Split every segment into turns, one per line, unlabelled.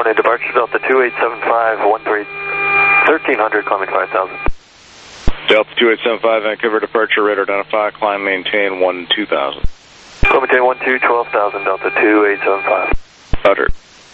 morning, departure Delta 2875, 1300, climbing 5000.
Delta 2875, Vancouver departure, radar identify, climb maintain 12000.
Climb maintain 12,000, Delta 2875.
Roger.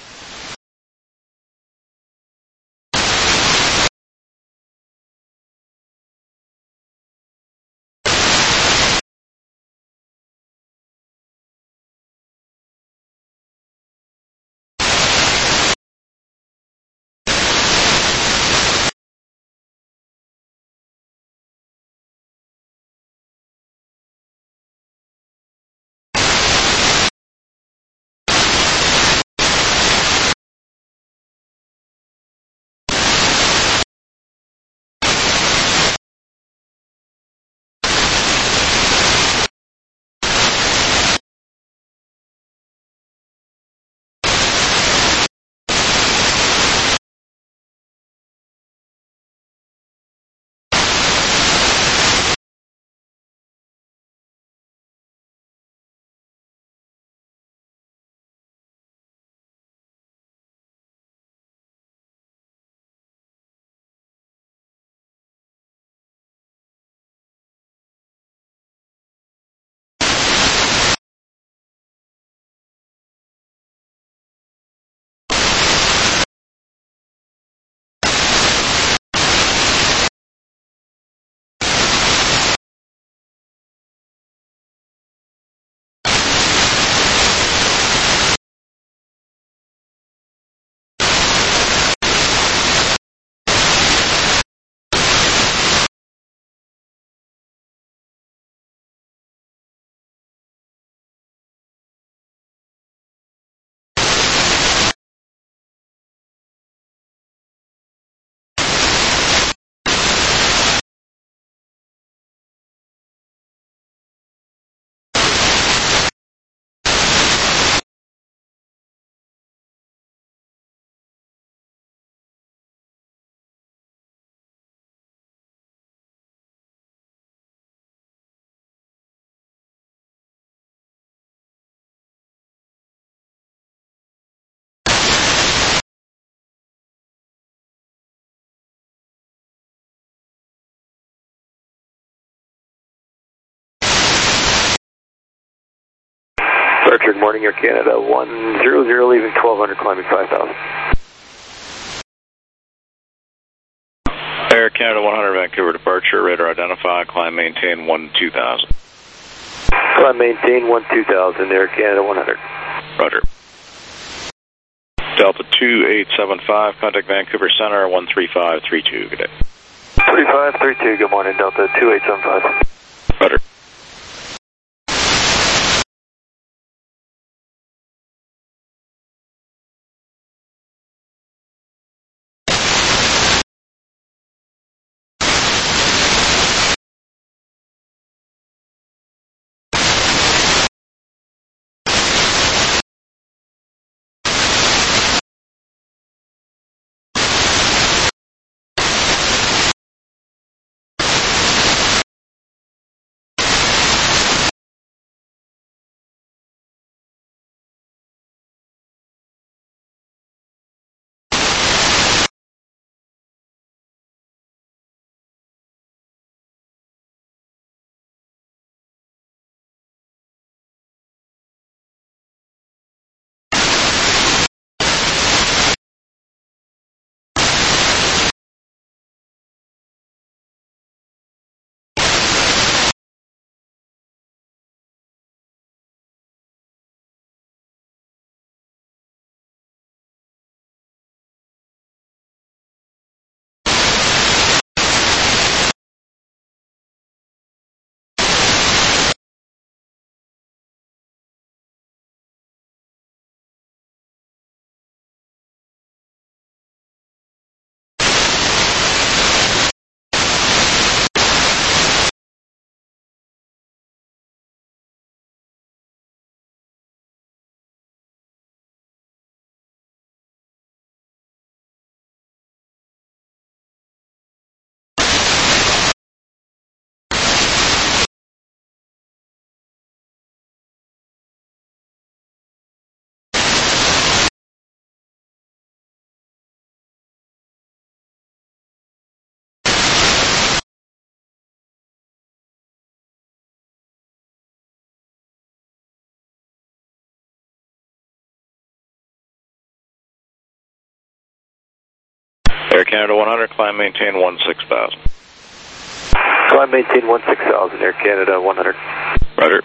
Departure, good morning, Air Canada 100, leaving 1200, climbing 5000.
Air Canada 100, Vancouver departure, radar identify, climb maintain 12000.
Climb maintain 12000, Air Canada 100.
Roger. Delta 2875, contact Vancouver Center 13532, good day.
3532, good morning, Delta 2875.
Roger. Air Canada 100, climb maintain 16,000.
Climb maintain 16,000, Air Canada 100.
Roger.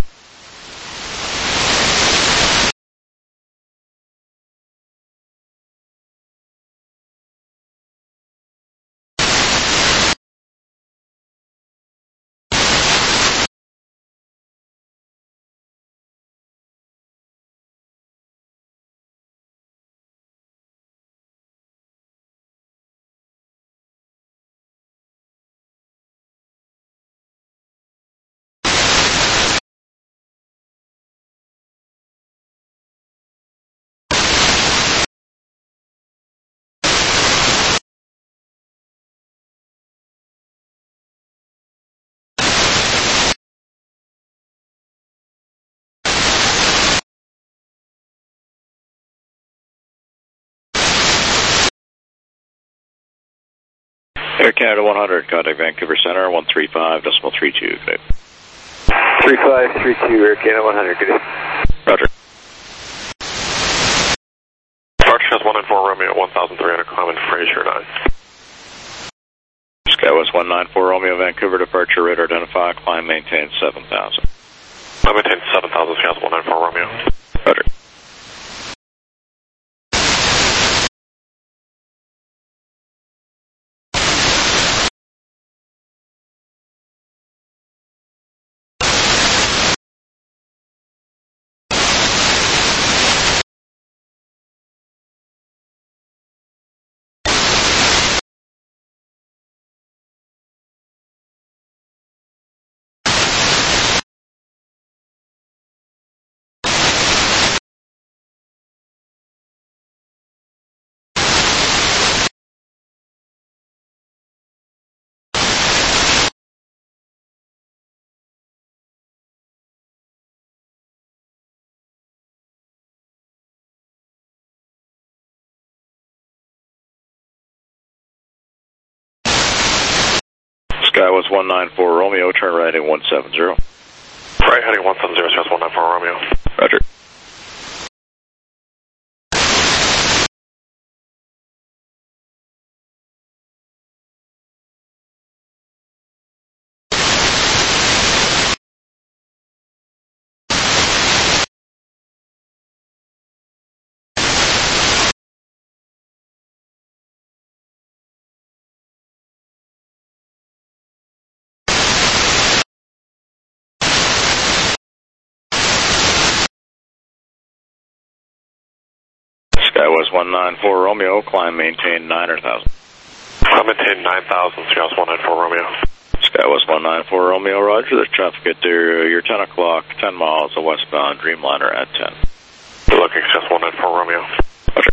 Air Canada 100, contact Vancouver Center, 135.32, good day.
3532, Air Canada 100, good day.
Roger.
Departure has 194 Romeo, 1,300, climb in Fraser 9.
Skywest 194 Romeo, Vancouver departure, radar identify, climb maintain 7,000.
Climb maintain 7,000, Skywest 194 Romeo.
Roger. Skywest 194 Romeo, turn right at 170.
Right heading 170, Skywest 194 Romeo.
Roger. Skywest 194 Romeo, climb maintain 9,000.
Climb maintain 9,000, Skywest 194 Romeo.
Skywest 194 Romeo, roger. There's traffic at your 10 o'clock, 10 miles of westbound Dreamliner at 10.
Good looking, Skywest 194 Romeo.
Roger.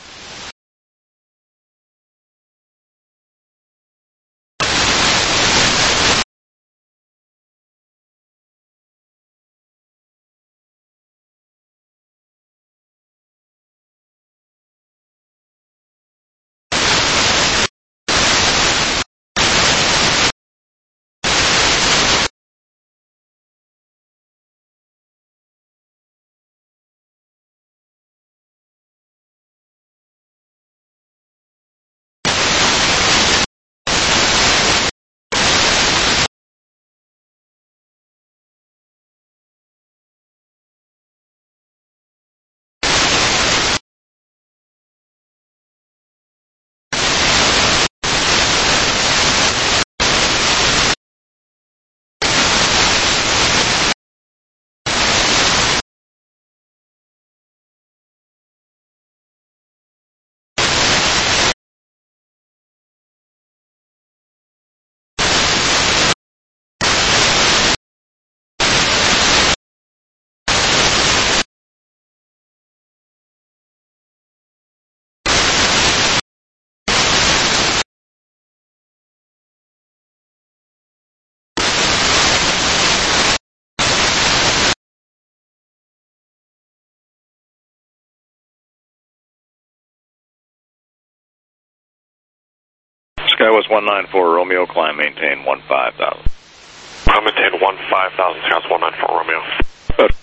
Skywest 194 Romeo, climb maintain 15,000.
Climb maintain 15,000, Skywest 194 Romeo.
Good.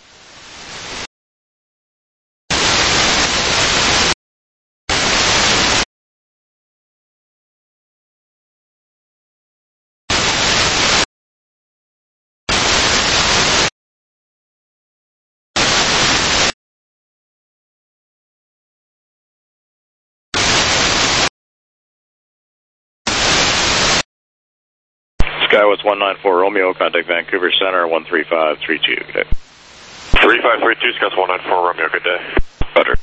Skywest 194 Romeo, contact Vancouver Center 13532. Good day.
3532, Skywest 194 Romeo, good day.
Roger.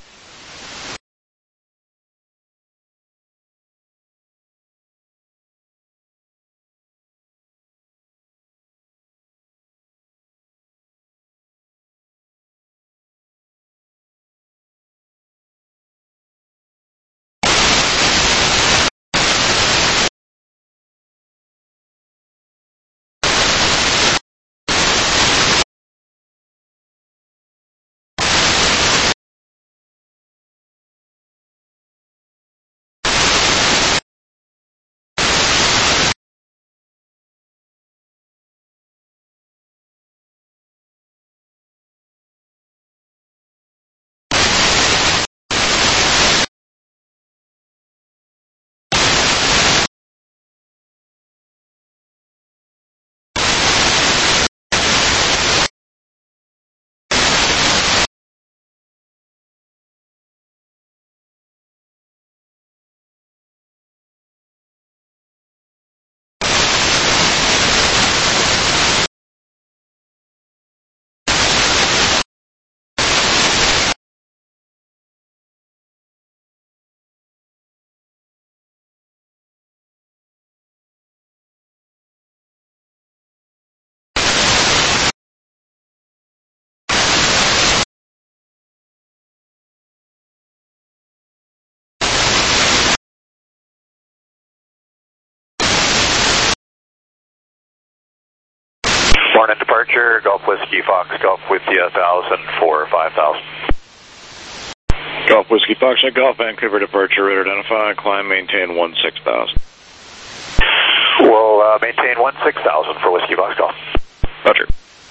Morning departure, Golf Whiskey Fox, Golf with you 1000 for 5000.
Golf Whiskey Foxtrot Golf, Vancouver departure, rate identify, climb, maintain 16,000.
We'll maintain 16,000 for Whiskey Fox Golf.
Roger.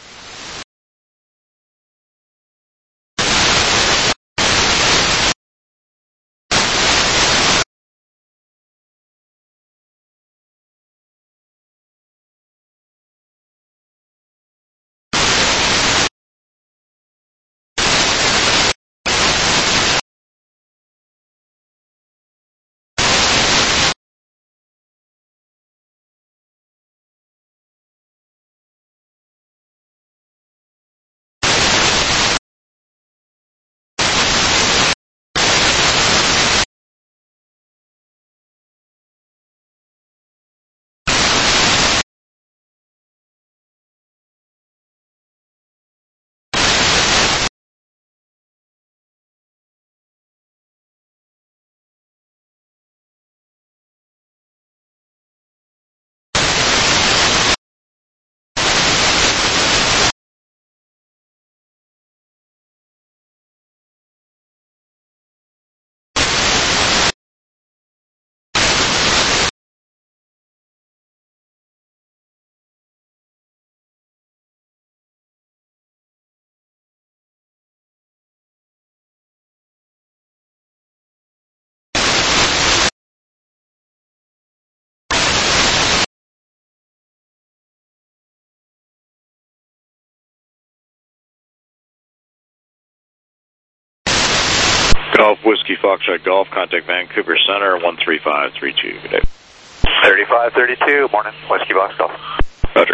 Golf Whiskey Foxtrot Golf, contact Vancouver Center 13532. Good day.
3532, morning, Whiskey Fox Golf.
Roger.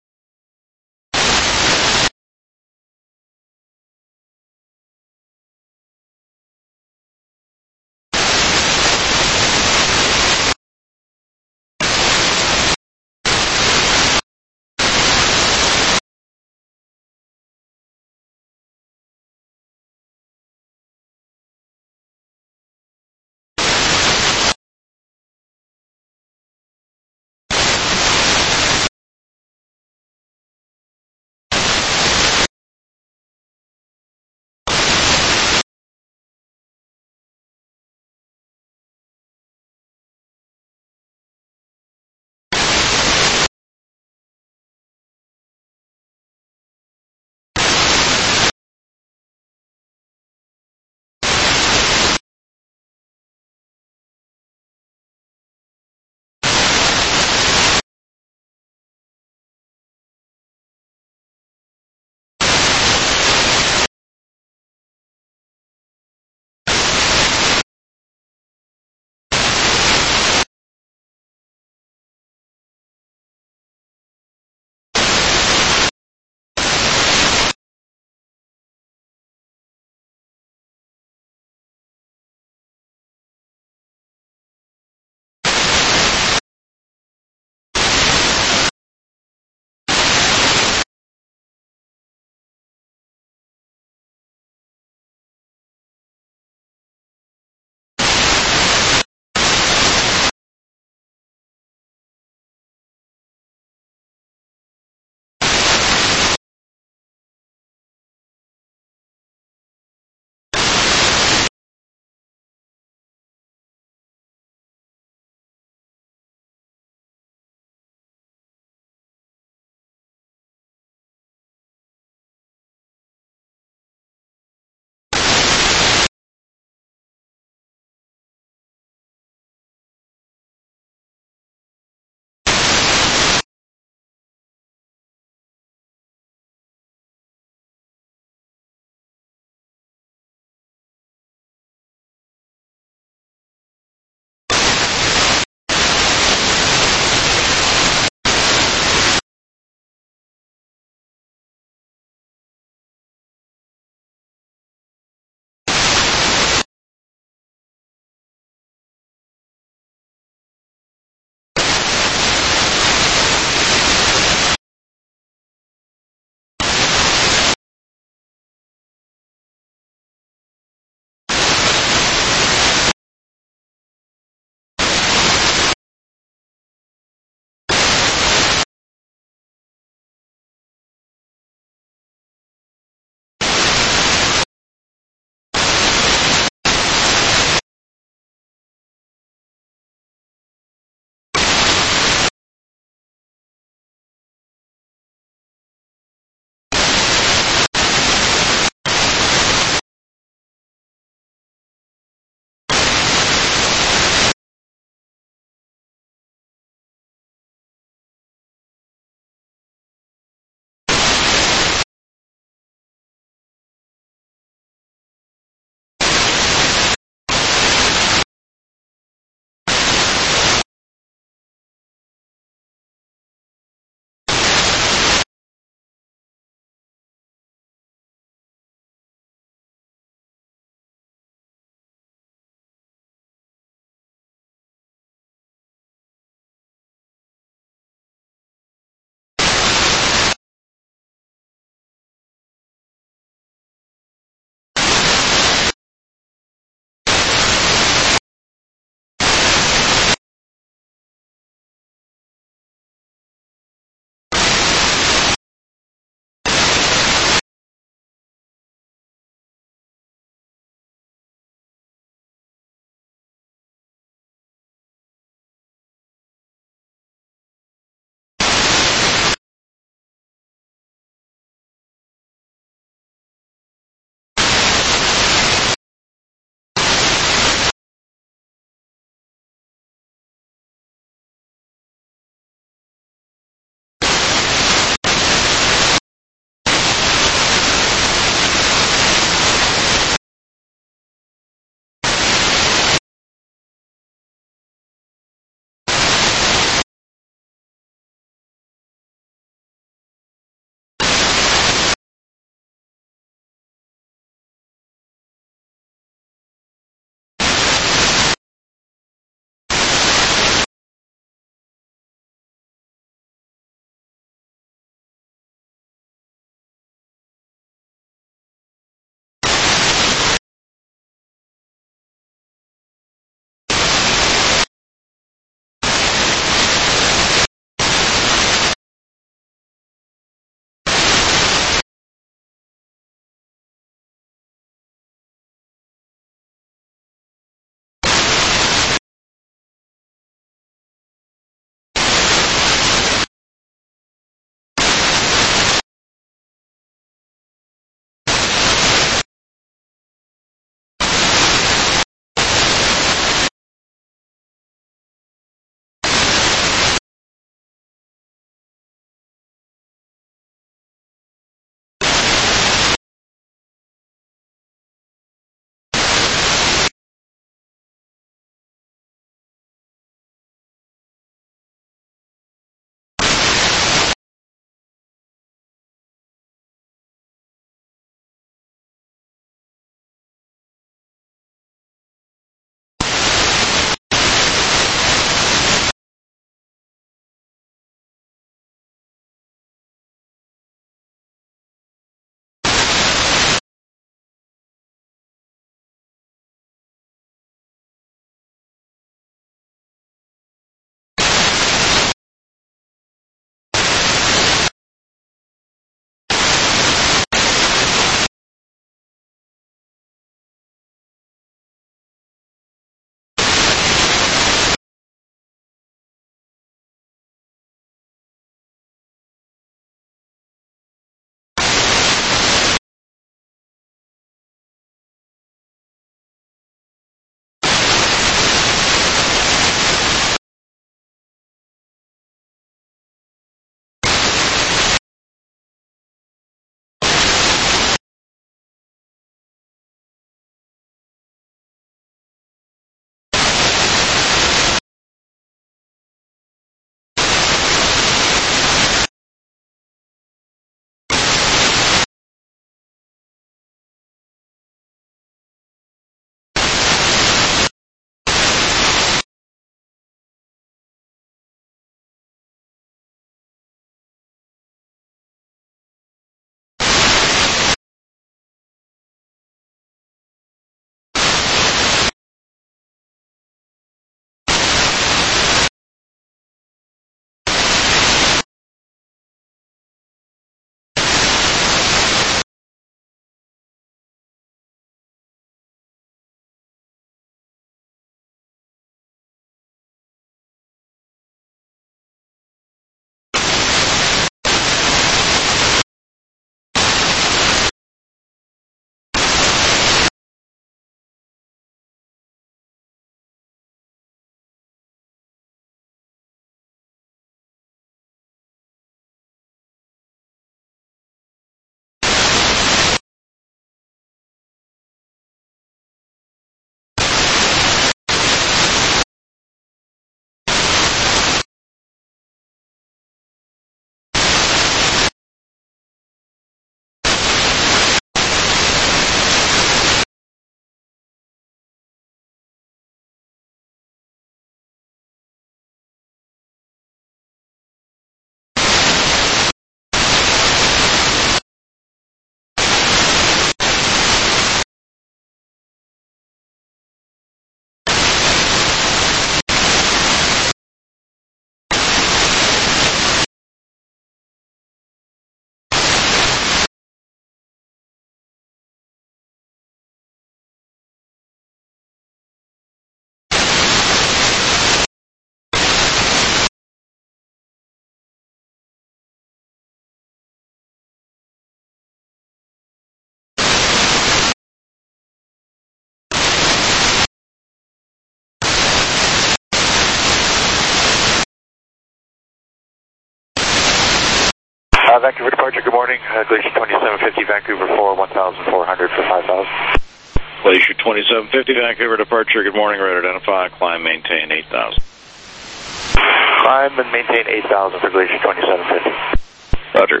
Vancouver departure, good morning. Glacier 2750, Vancouver 4, 1,400 for 5,000.
Glacier 2750, Vancouver departure, good morning. Radar identify, climb, maintain 8,000.
Climb and maintain 8,000 for Glacier 2750.
Roger.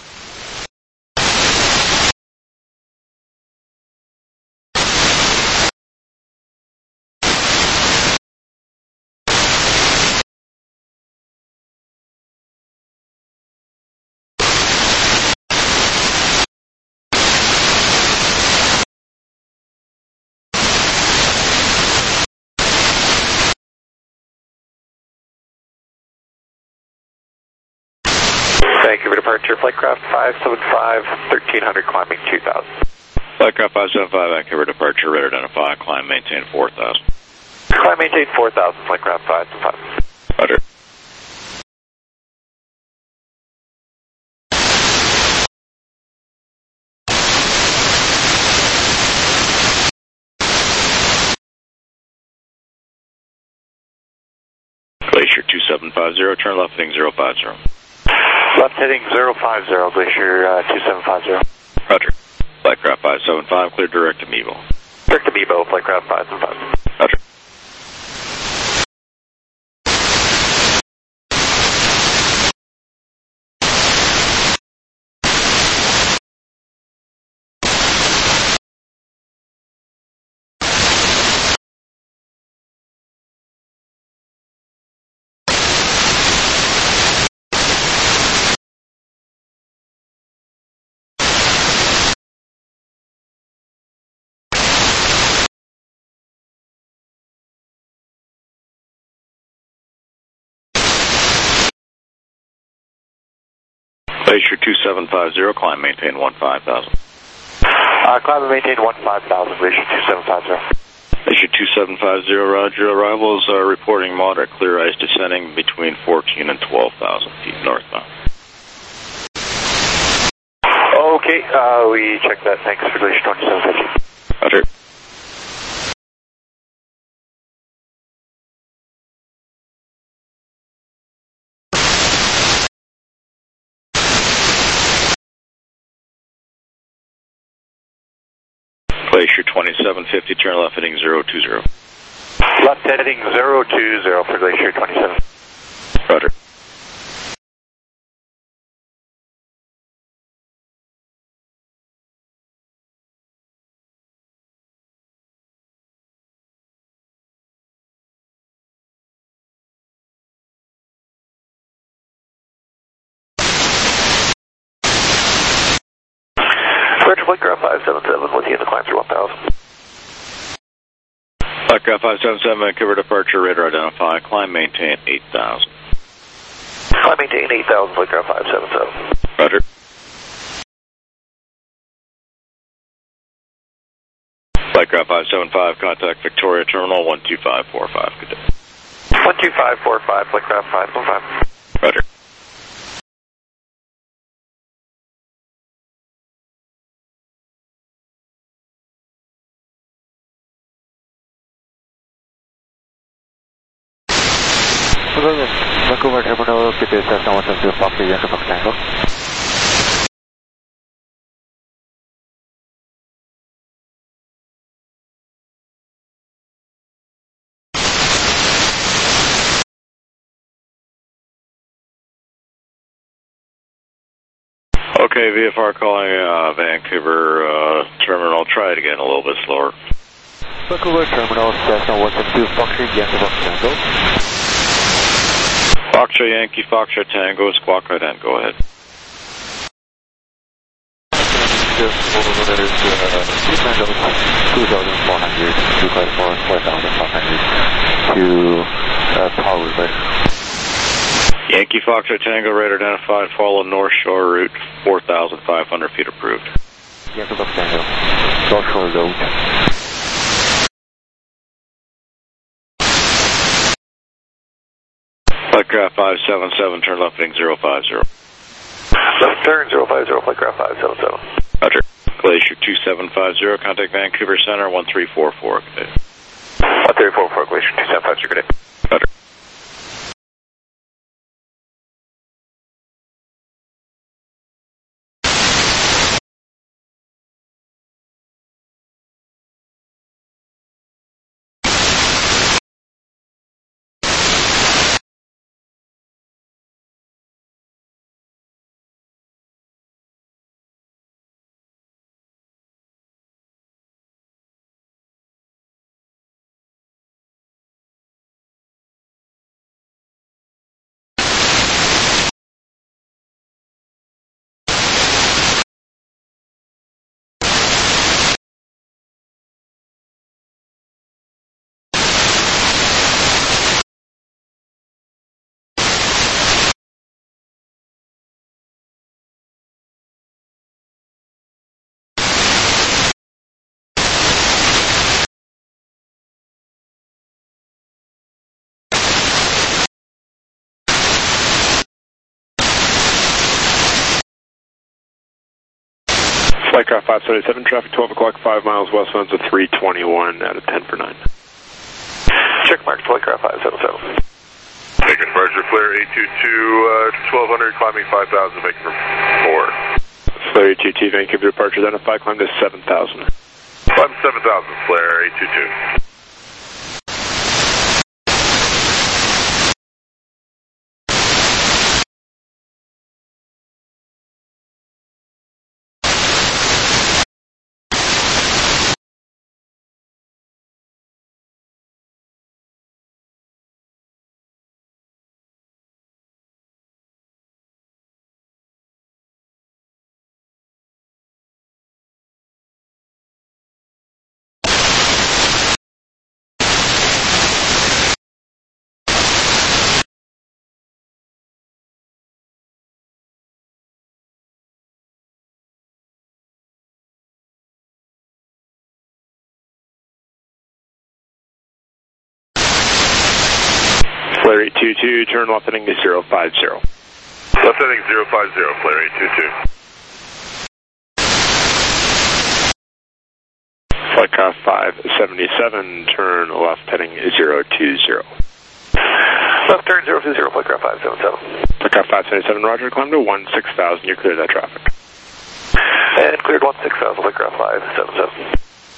Vancouver departure, Flightcraft 575, 1300, climbing 2,000.
Flightcraft 575, Vancouver departure, radar identify, climb, maintain 4,000.
Climb, maintain 4,000, Flightcraft 575.
Roger. Glacier 2750, turn left heading 050.
Left heading 050, Glacier 2750.
Roger. Flightcraft 575, clear direct to Mevo.
Direct to Mevo, Flightcraft 575.
Roger. Glacier 2750, climb, maintain 15,000.
Climb and maintain 15,000, Glacier 2750.
Glacier 2750, roger. Arrivals are reporting moderate clear ice descending between 14 and 12,000 feet northbound.
Okay, we checked that. Thanks for Glacier 2750.
Roger. Glacier 2750, turn left heading 020.
Left heading 020 for Glacier 27.
Roger.
Roger, Flightcraft 577, with you in the climb through 1,000.
Flightcraft 577, Vancouver departure, radar identify, climb, maintain 8,000.
Climb, maintain 8,000, Flightcraft 577.
Roger. Flightcraft 575, contact Victoria Terminal 12545, good day.
12545, Flightcraft 575.
Roger.
Vancouver Terminal, get this Cessna 172 Foxtrot Yankee Fox Tango.
Okay, VFR calling Vancouver Terminal, try it again a little bit slower.
Vancouver Terminal, Cessna 172 Foxtrot Yankee Fox Tango.
Foxtrot Yankee, Foxtrot Tango, squawk right in, go ahead.
Just over there is 2,400, 4,500 to Power River.
Yankee Foxtrot Tango, radar identified, follow North Shore route, 4,500 feet approved.
Yankee Fox Tango, North Shore road.
Flightcraft 577, turn left heading 050.
Left turn 050, Flightcraft 577.
Roger. Glacier 2750, contact Vancouver Center 1344, good day.
1344, Glacier 2750, good day.
Roger.
Flightcraft 577, traffic 12 o'clock, 5 miles westbound to 321 out of 10 for 9.
Check mark, Flightcraft 577.
Take departure, Flare 822, 1200, climbing 5,000, making for 4. Flare 822, Vancouver departure, then a 5 climb to 7,000. Climb 7,000, Flare 822. Flare 822, turn left heading 050. Left heading 050, Flare 822. Flightcraft 577, turn left heading 020.
Left turn 020, Flightcraft 577.
Flightcraft 577, roger, climb to 16,000, you cleared that traffic.
And cleared 16,000, Flightcraft 577.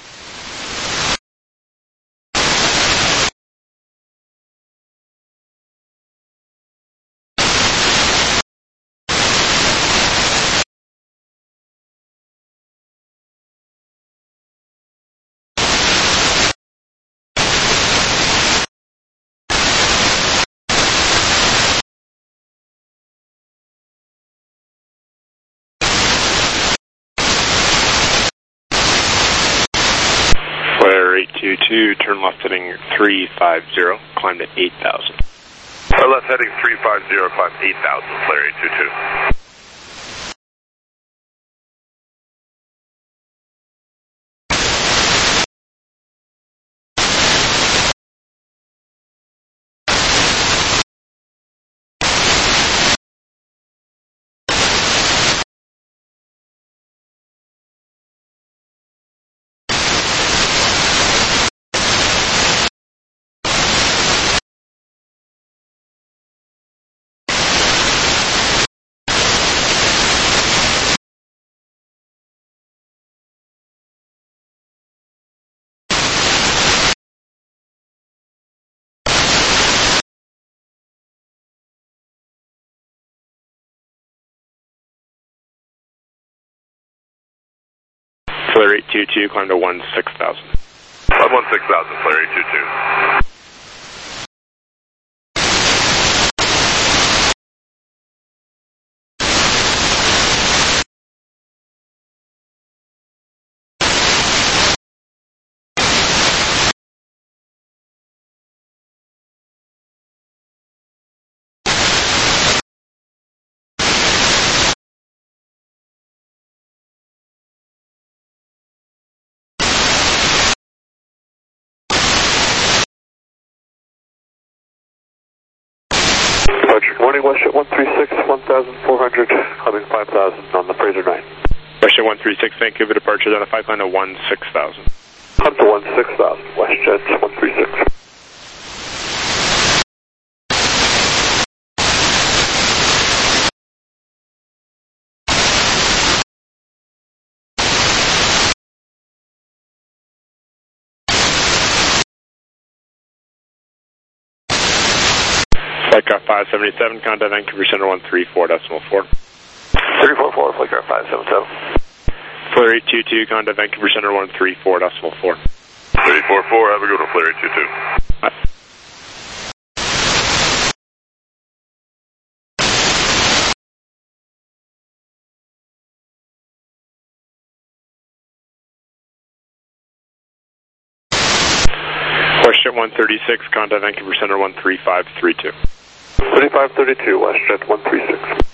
Flare 822, turn left heading 350, climb to 8,000. Left heading 350, climb 8,000, Flare 822. Flare 822, climb to 16,000. Climb 16,000, Flare 822.
Departure, morning, WestJet 136, 1,400, climbing 5,000 on the Fraser 9.
WestJet 136, Vancouver departure, then a 5 climb to 16,000.
Climb to 16,000, WestJet 136.
Flightcraft 577, contact Vancouver Center 134.4.
344, Flightcraft 577.
Flare 822, contact Vancouver Center 134.4. 344,
have a good one, Flare 822.
Bye. WestJet 136, contact Vancouver Center 13532.
3532, WestJet 136.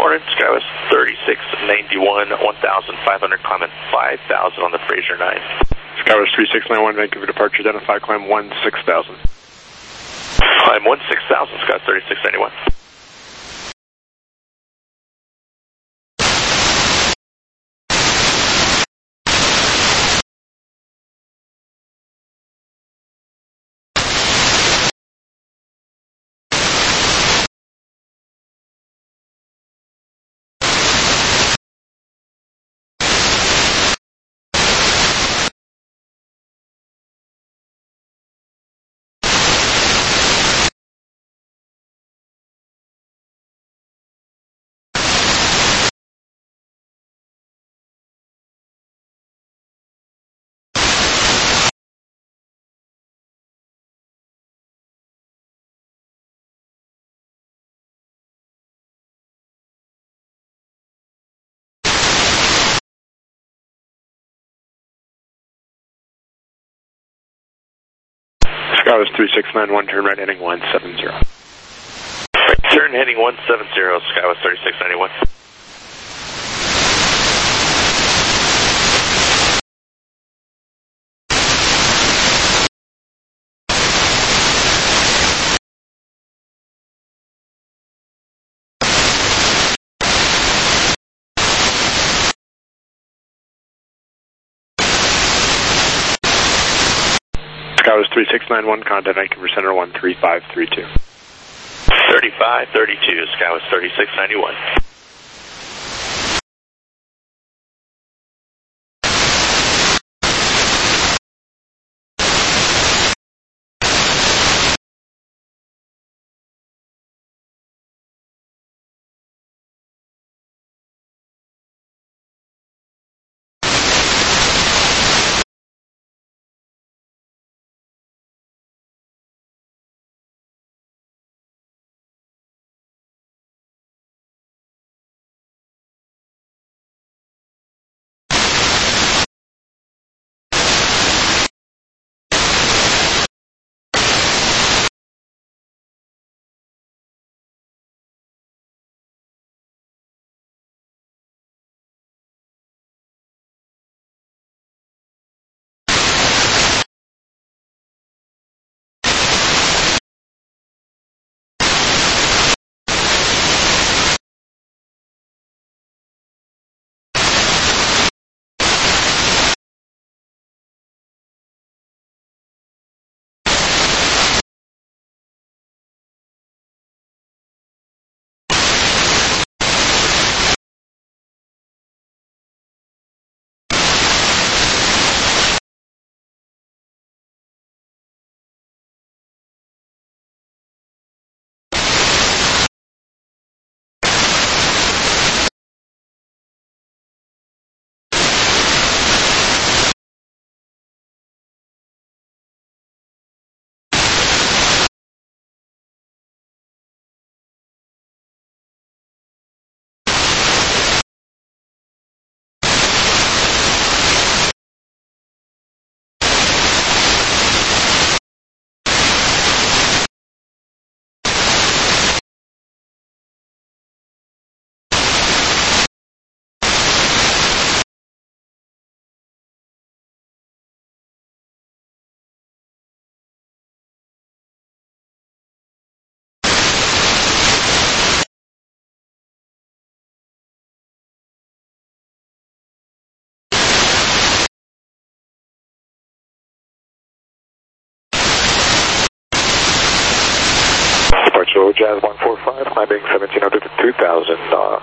morning. Skywest 3691, 1,500, climbing 5,000 on the Fraser 9.
Skywest 3691, Vancouver departure, identify, climb 16,000.
Climb 16,000, Skywest 3691.
Skywest 3691, turn right heading 170.
Turn heading 170, Skywest 3691.
Skywest 3691, contact Vancouver Center 13532.
3532, Skywest 3691.
Departure Jazz 145, climbing 1700 to 2000.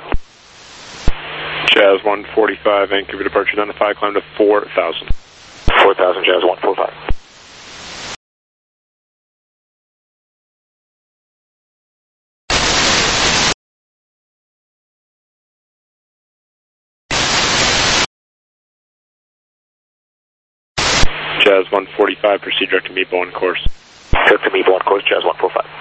Jazz 145, Vancouver departure, identify, climb to 4,000.
4,000, Jazz 145.
Jazz 145, proceed direct to Meepo on course.
Direct to Meepo on course, Jazz 145.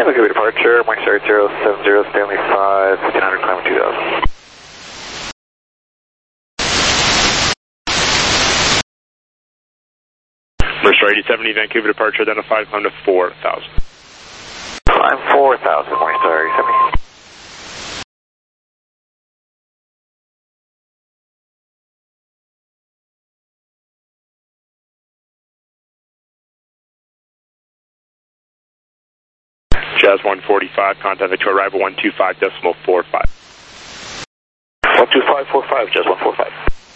Vancouver departure, Mike Star 070, Stanley 5, 1500, climbing 2000.
Mercer 8070, Vancouver departure, identify, climb to 4,000.
Climb 4,000, Mike Star 8070.
Jazz 145, contact Victoria, arrival 125.45.
12545, Jazz 145.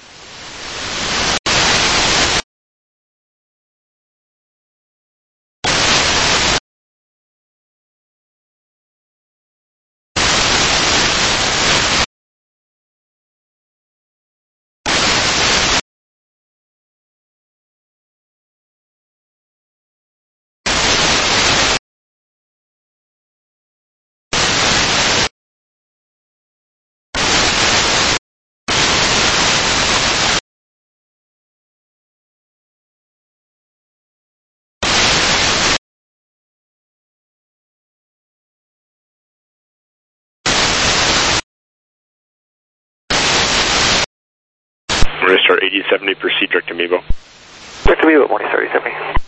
Restart 8070, proceed direct to Meebo.
Direct to Meebo, Morning Star 8070.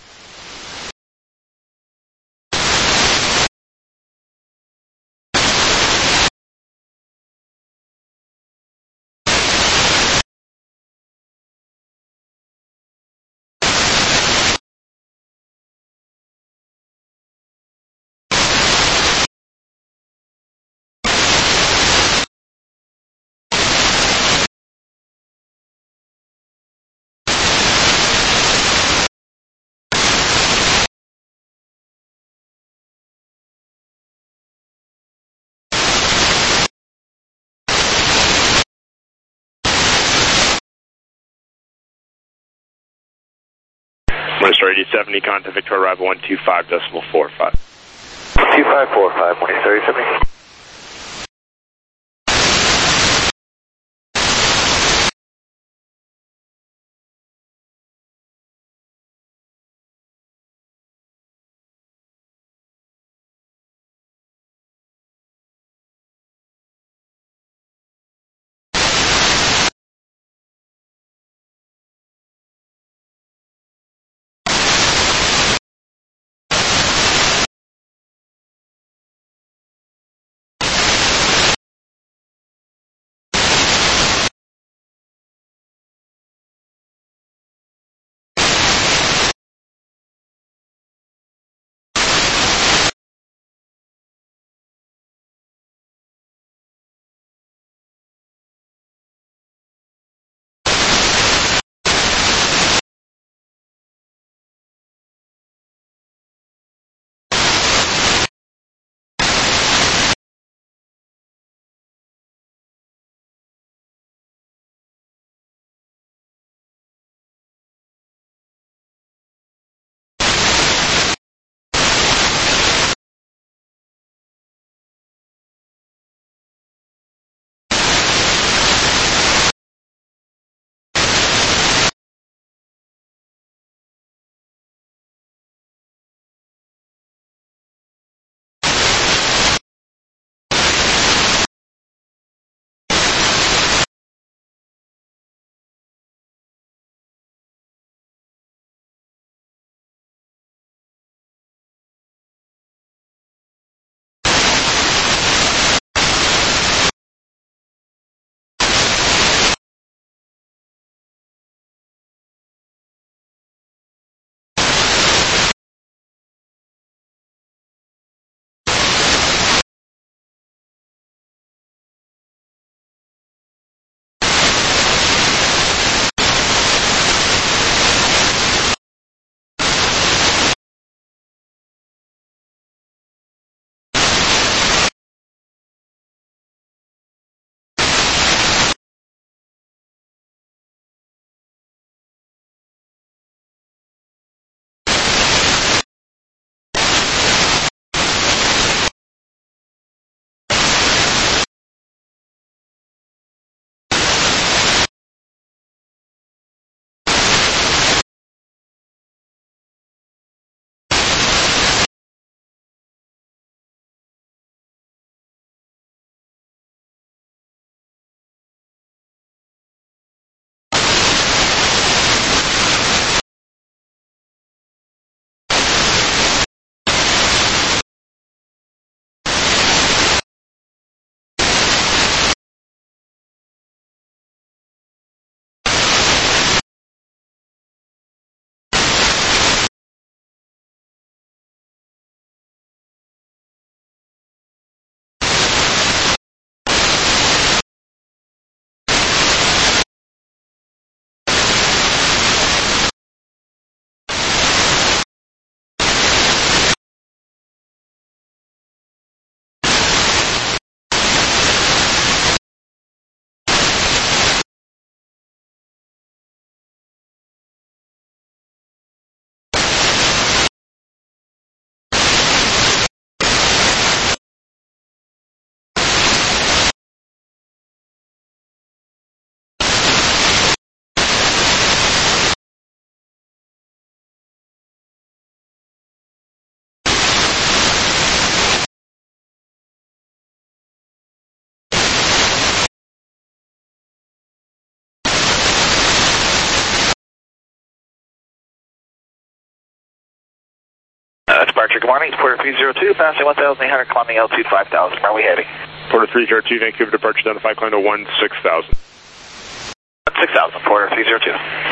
Restart 8070, contact Victoria, arrival 125.45.
2545, Morning Star 8070.
Departure, good morning. Porter 302, passing 1,800, climbing altitude 5,000. Where are we heading?
Porter 302, Vancouver departure, identify climb to 16,000.
6,000, Porter 302.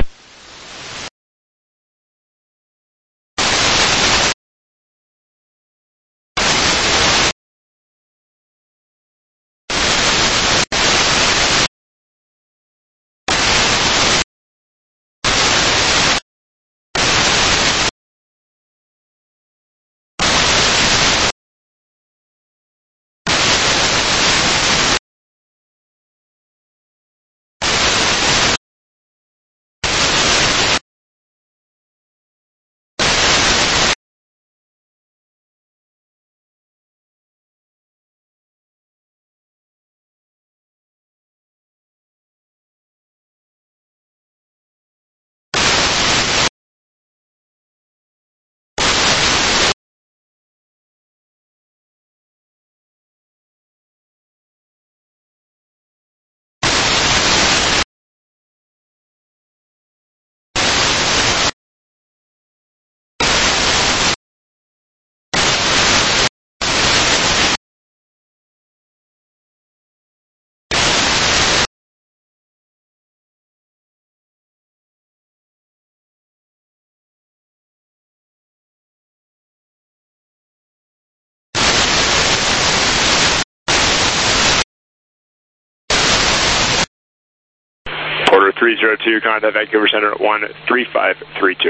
Porter 302, contact Vancouver Center at 13532.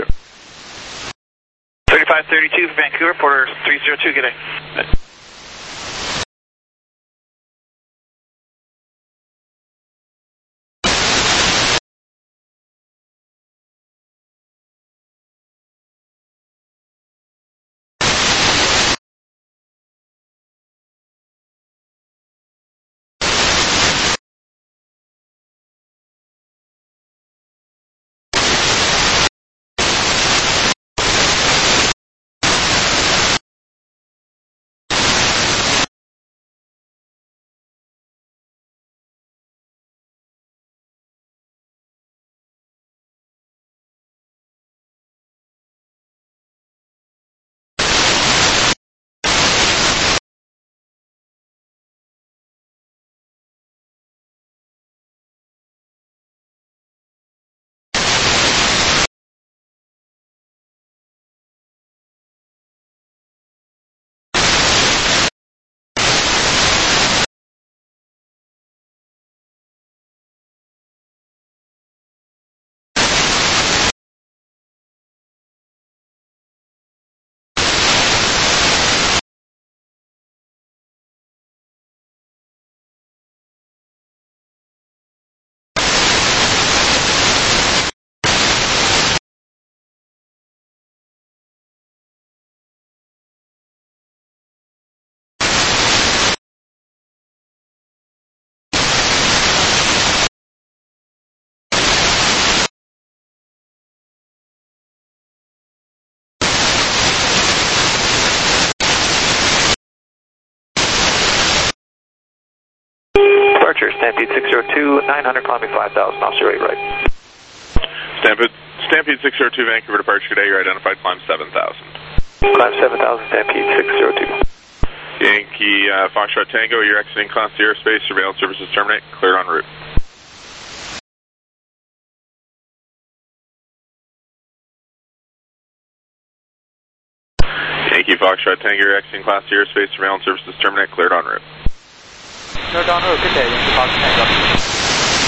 3532 Vancouver, Porter 302, good day. Departure, Stampede 602, 900, climbing 5,000, officer 8 right.
Stampede 602, Vancouver departure today, you're identified, climb 7,000.
Climb 7,000, Stampede 602.
Yankee Foxtrot Tango, you're exiting Class C airspace, surveillance services terminate, clear en route. Yankee Foxtrot Tango, you're exiting Class C airspace, surveillance services terminate, cleared en route.
Cleared en route, good day, Yankee Foxtrot Tango.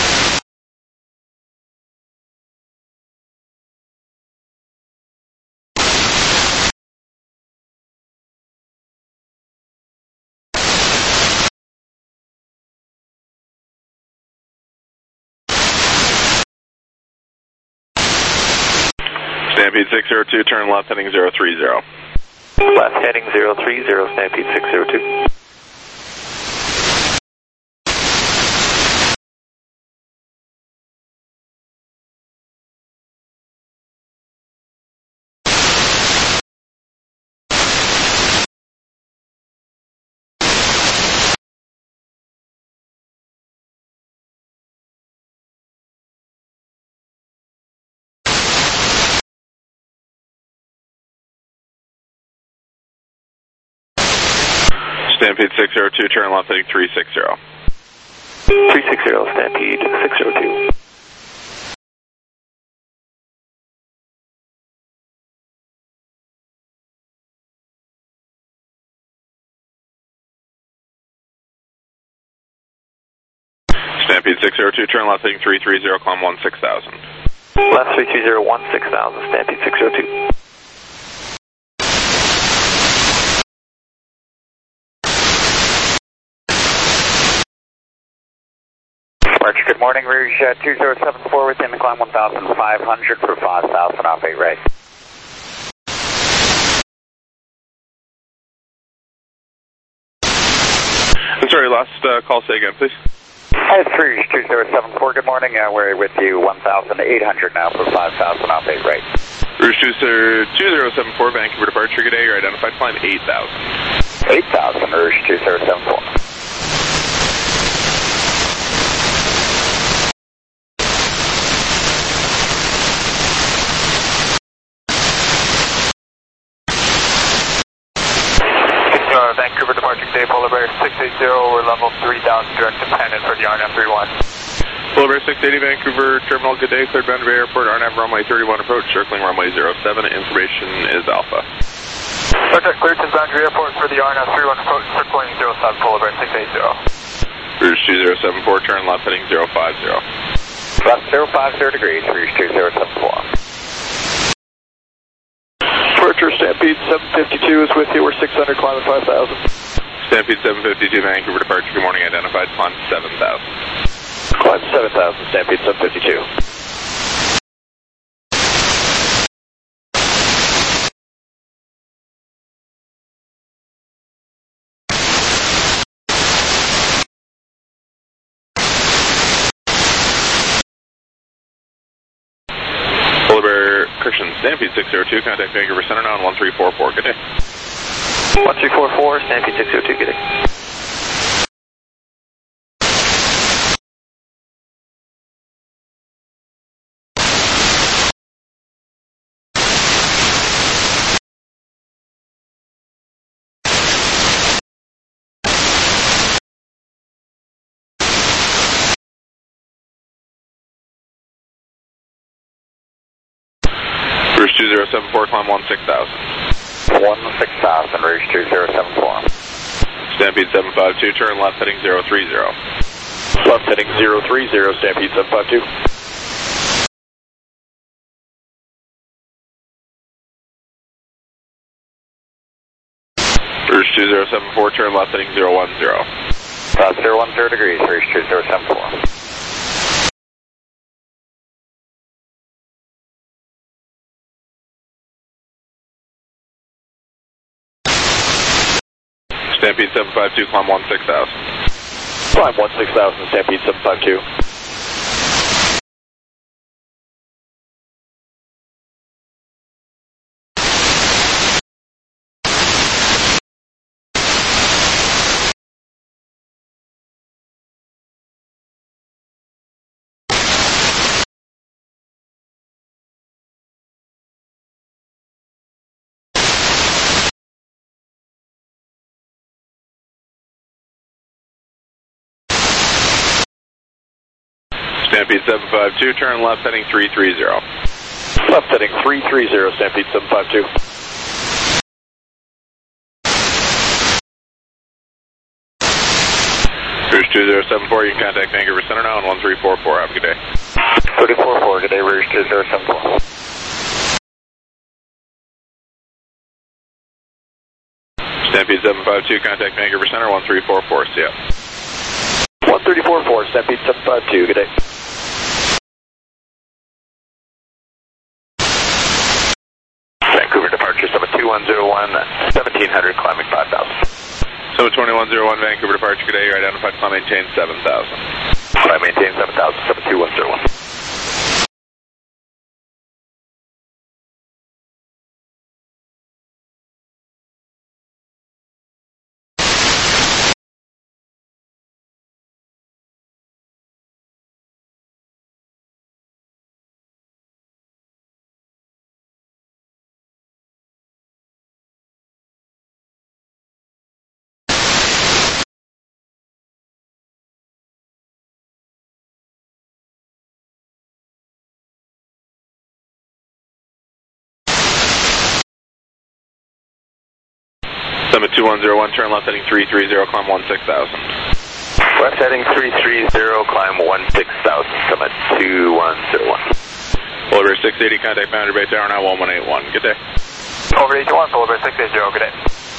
Stampede 602, turn left heading 030.
Left heading 030, Stampede 602.
Stampede 602, turn left heading 360.
360, Stampede 602.
Stampede 602, turn left heading 330, climb 16,000.
Left 330, 16,000, Stampede 602.
Departure, good morning, Rouge 2074 within the climb 1,500 for 5,000 off 8 right.
I'm sorry, last call, say again, please.
Hi, it's Rouge 2074, good morning, we're with you 1,800 now for 5,000 off 8 right.
Rouge 2074, Vancouver departure, good day, you're identified, climb 8,000.
8,000, Rouge 2074.
Vancouver departure today, Polar Bear 680, we're level 3000, direct dependent for the RNAV 31.
Polar Bear 680, Vancouver terminal, good day, cleared Boundary Bay Airport, RNAV runway 31 approach, circling runway 07, information is Alpha.
Okay, cleared to Boundary Airport for the RNAV 31 approach, circling 07, Polar Bear 680.
Rouge 2074, turn left heading 050.
Left 050 degrees, Rouge 2074.
Departure Stampede 752 is with you, we're 600, climbing 5,000.
Stampede 752, Vancouver departure, good morning, identified, climb 7,000.
Climb 7,000, Stampede 752.
Polar Bear Christian, Stampede 602, contact Vancouver Center now on 1344, good day.
1344, Stampede 602, good day.
Rouge 2074, climb 16,000.
16,000, Rouge 2074.
Stampede 752, turn left heading 030.
Left heading 030, Stampede 752.
Rouge 2074, turn left heading 010.
Left 010 degrees, Rouge 2074.
Stampede 752, climb 16,000.
Climb 16,000, Stampede 752.
Stampede 752, turn left heading 330.
Left heading 330, Stampede 752.
Rouge 2074, you can contact Vancouver Center now on 1344, have a good day.
34-4, good day, Rouge 2074.
Stampede 752, contact Vancouver Center 1344, see ya.
1344, Stampede 752, good day.
Vancouver departure 72101, 1700, climbing 5,000.
So 2101 Vancouver departure, good day, you're identified, climb maintain 7,000.
Climb maintain 7,000, 72101.
Summit 2101, turn left heading 330, climb 16,000.
Left heading 330, climb 16,000, Summit 2101.
Polar Bear 680, contact Boundary Bay Tower now 1181. Good day.
Over 81, Polar Bear 680, good day.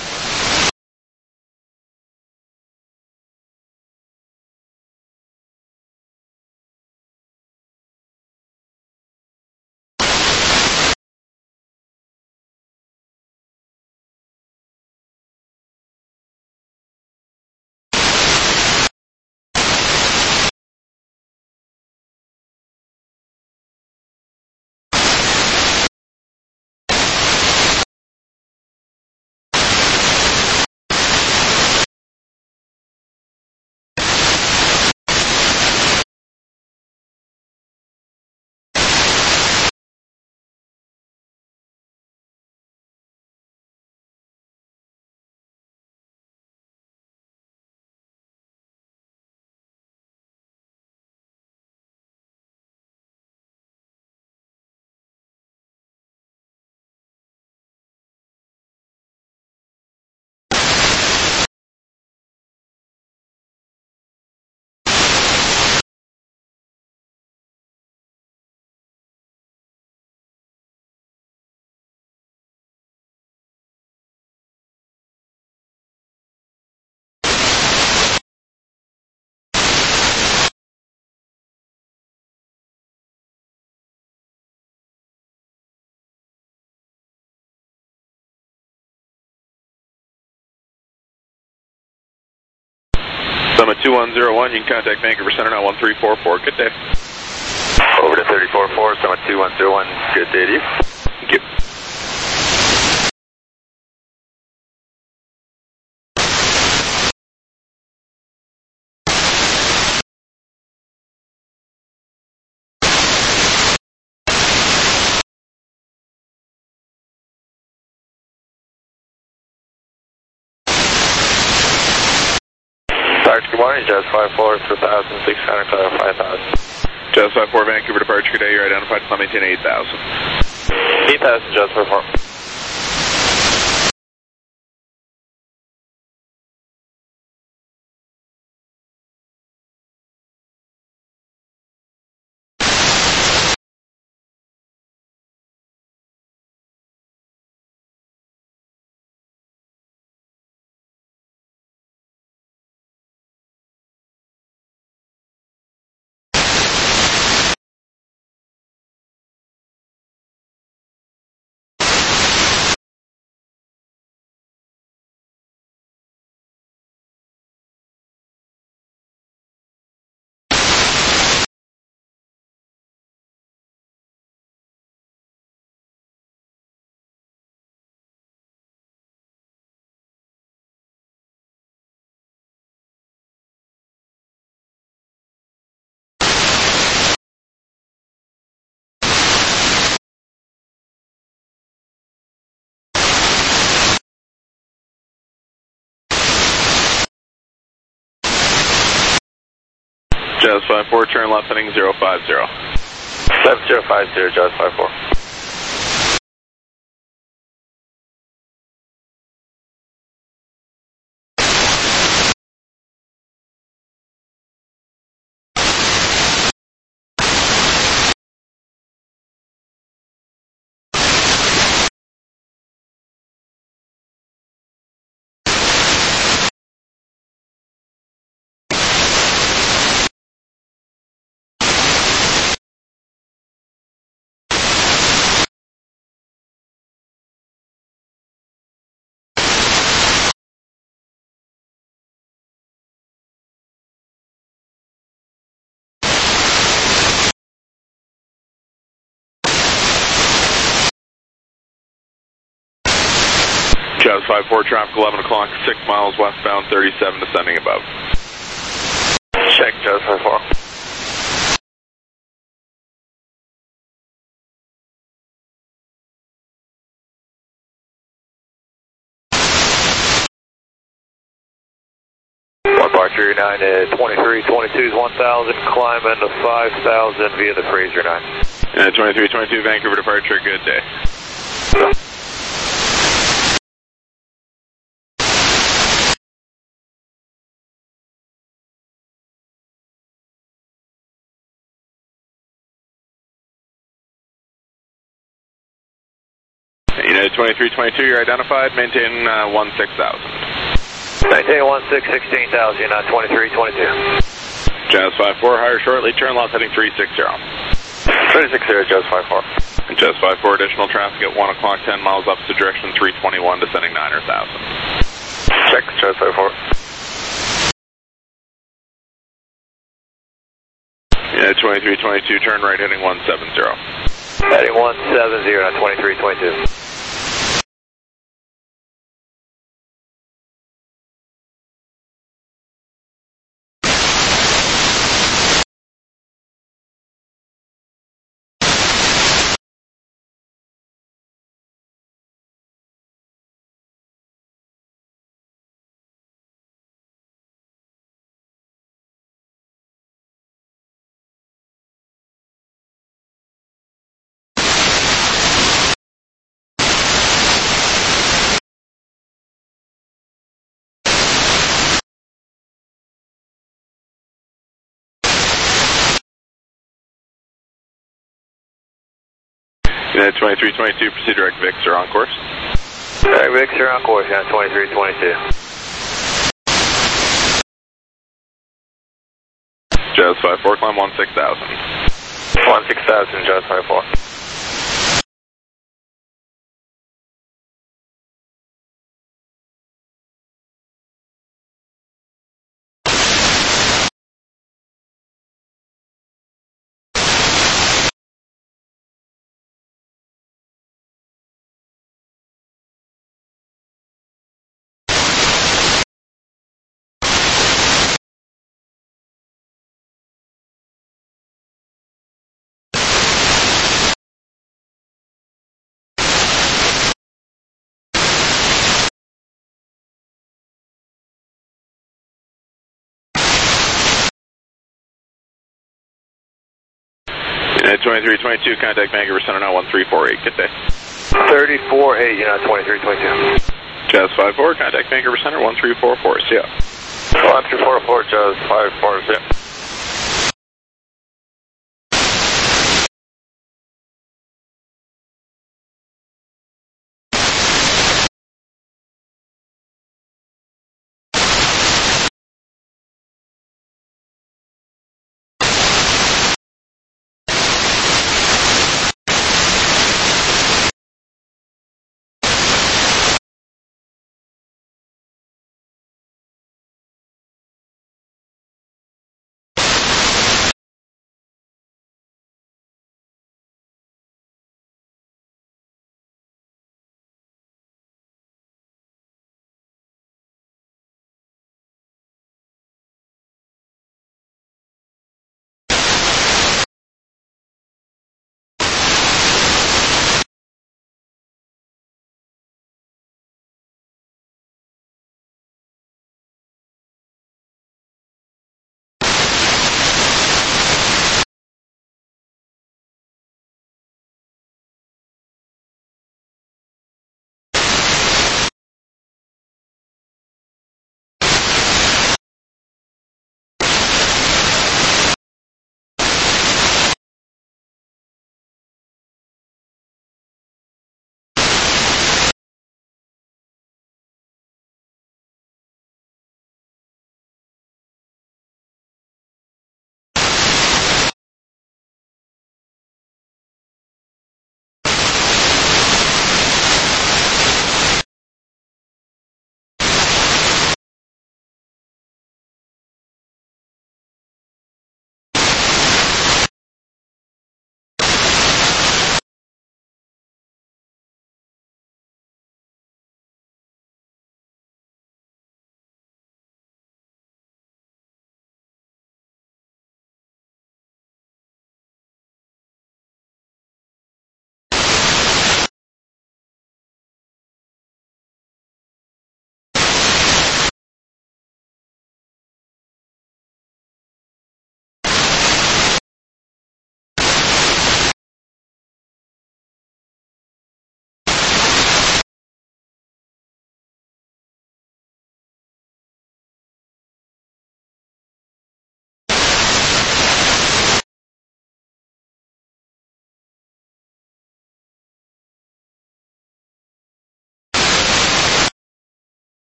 Summit 2101, you can contact Vancouver Center now 1344. Good day.
Over to 344, Summit 2101, good day to you.
Thank you.
Good morning, Jazz 54 for 1,600, clear 5,000.
Jazz 54, Vancouver departure, good day, you're identified, climb maintain 8,000.
8,000, Jazz 54.
Jazz 54, turn left heading 050.
7050, Jazz 54.
Jazz 54, traffic 11 o'clock, 6 miles westbound, 37 descending above.
Check, Jazz 54. Departure 9 at 2322 is 1,000, climb into 5,000 via the Fraser 9.
2322 Vancouver departure, good day.
Unit 2322, you're identified. Maintain 16,000.
Maintain 16, 16,000, Unit 2322.
Jazz 54, hire shortly. Turn left heading 360.
360, Jazz 54.
Jazz 54, additional traffic at 1 o'clock, 10 miles opposite direction, 321, descending 9,000.
Check, Jazz 54.
Unit 2322, turn right heading 170.
Heading 170, Unit 2322.
Unit 2322, proceed direct Vicks are on course.
Direct Vicks are on course, Unit 2322.
Jazz 54, climb 16,000.
16,000, Jazz 54.
Unit 2322, contact Vancouver Center now 1348. Good day.
34-8, Unit 2322.
Jazz 54, contact Vancouver Center 1344. See ya.
1344, Jazz 54, see ya.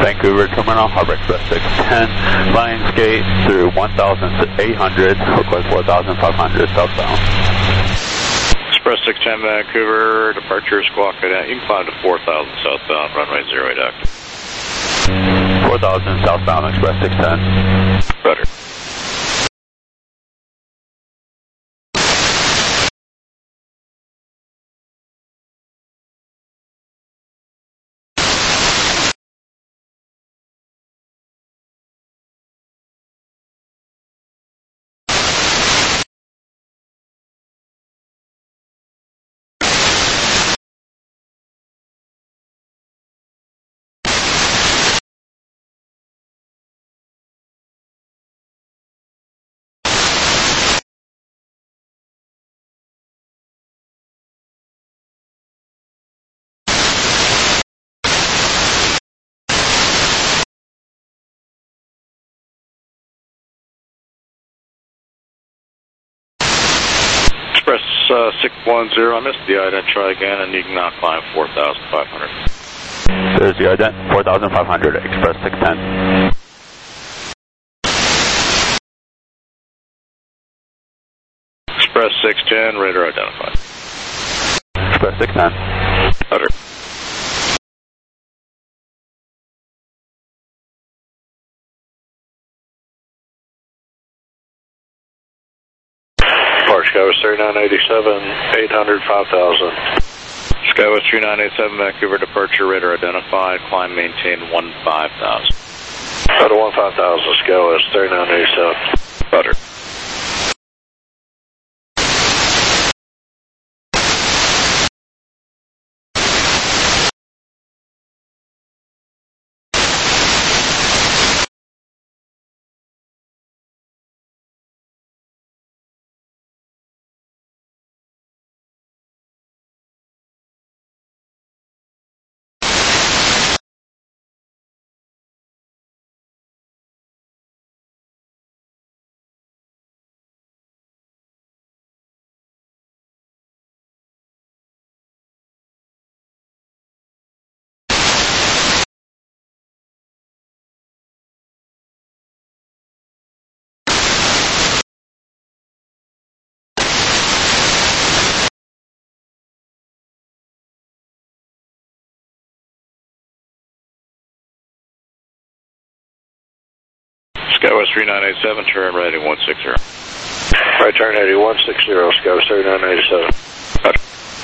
Vancouver Terminal, Harbor Express 610, Lionsgate through 1,800, request 4,500 southbound.
Express 610 Vancouver, departure Squawk Cadet. You can climb to 4,000 southbound, runway 08 active.
4,000 southbound, Express 610.
Roger. Express 610, I missed the ident, try again, and you can now climb 4,500.
There's the ident, 4,500, Express 610.
Express 610, radar identified.
Express 610.
Roger.
Skywest 3987, 800, 5,000.
Skywest 3987, Vancouver departure, radar identified, climb maintain 15,000.
Out of 15,000, Skywest 3987.
Roger. Skywest 3987, turn right at 160.
Right turn heading 160, Skywest 3987.
Roger.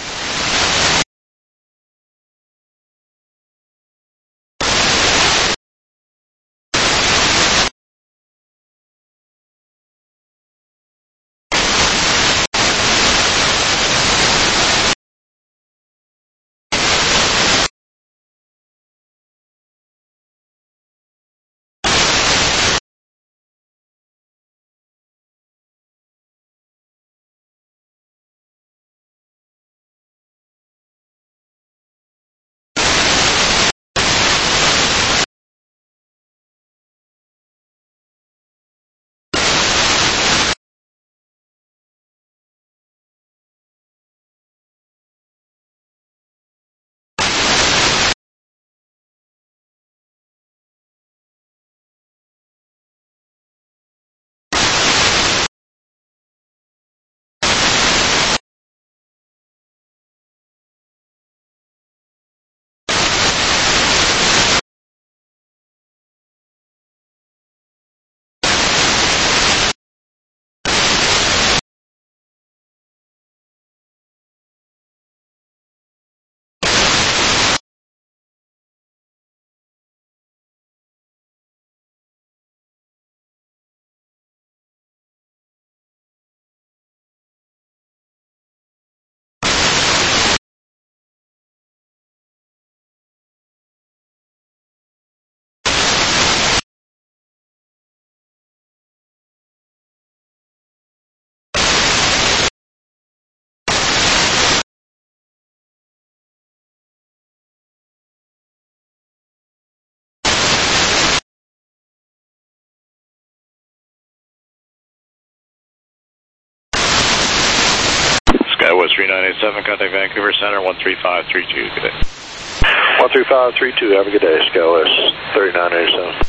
Skywest 3987, contact Vancouver Center, 13532, good day.
13532, have a good day, Skywest 3987. 3987.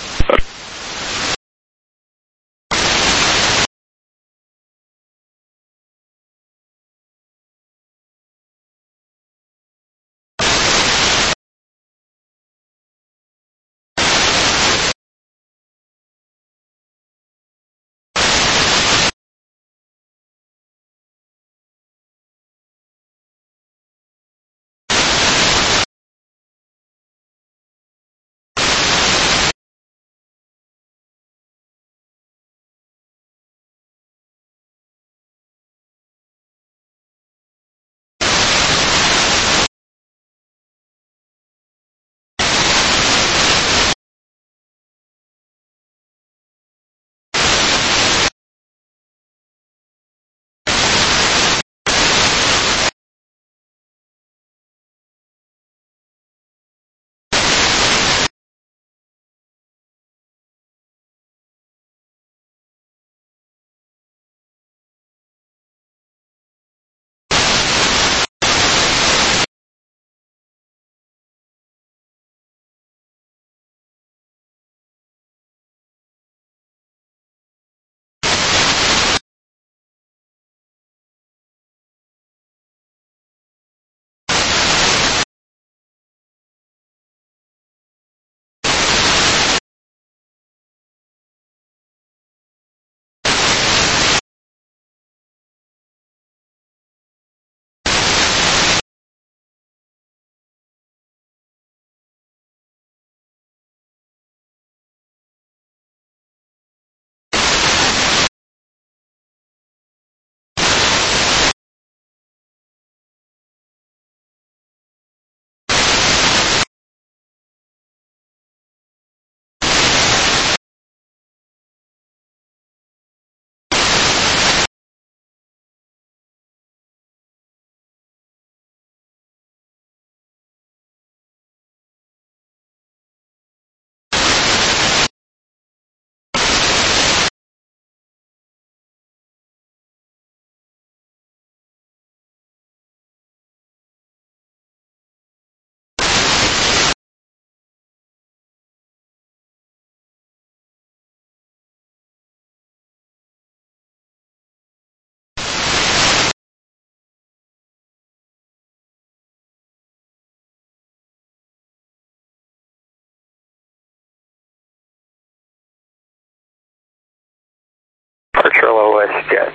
Departure WestJet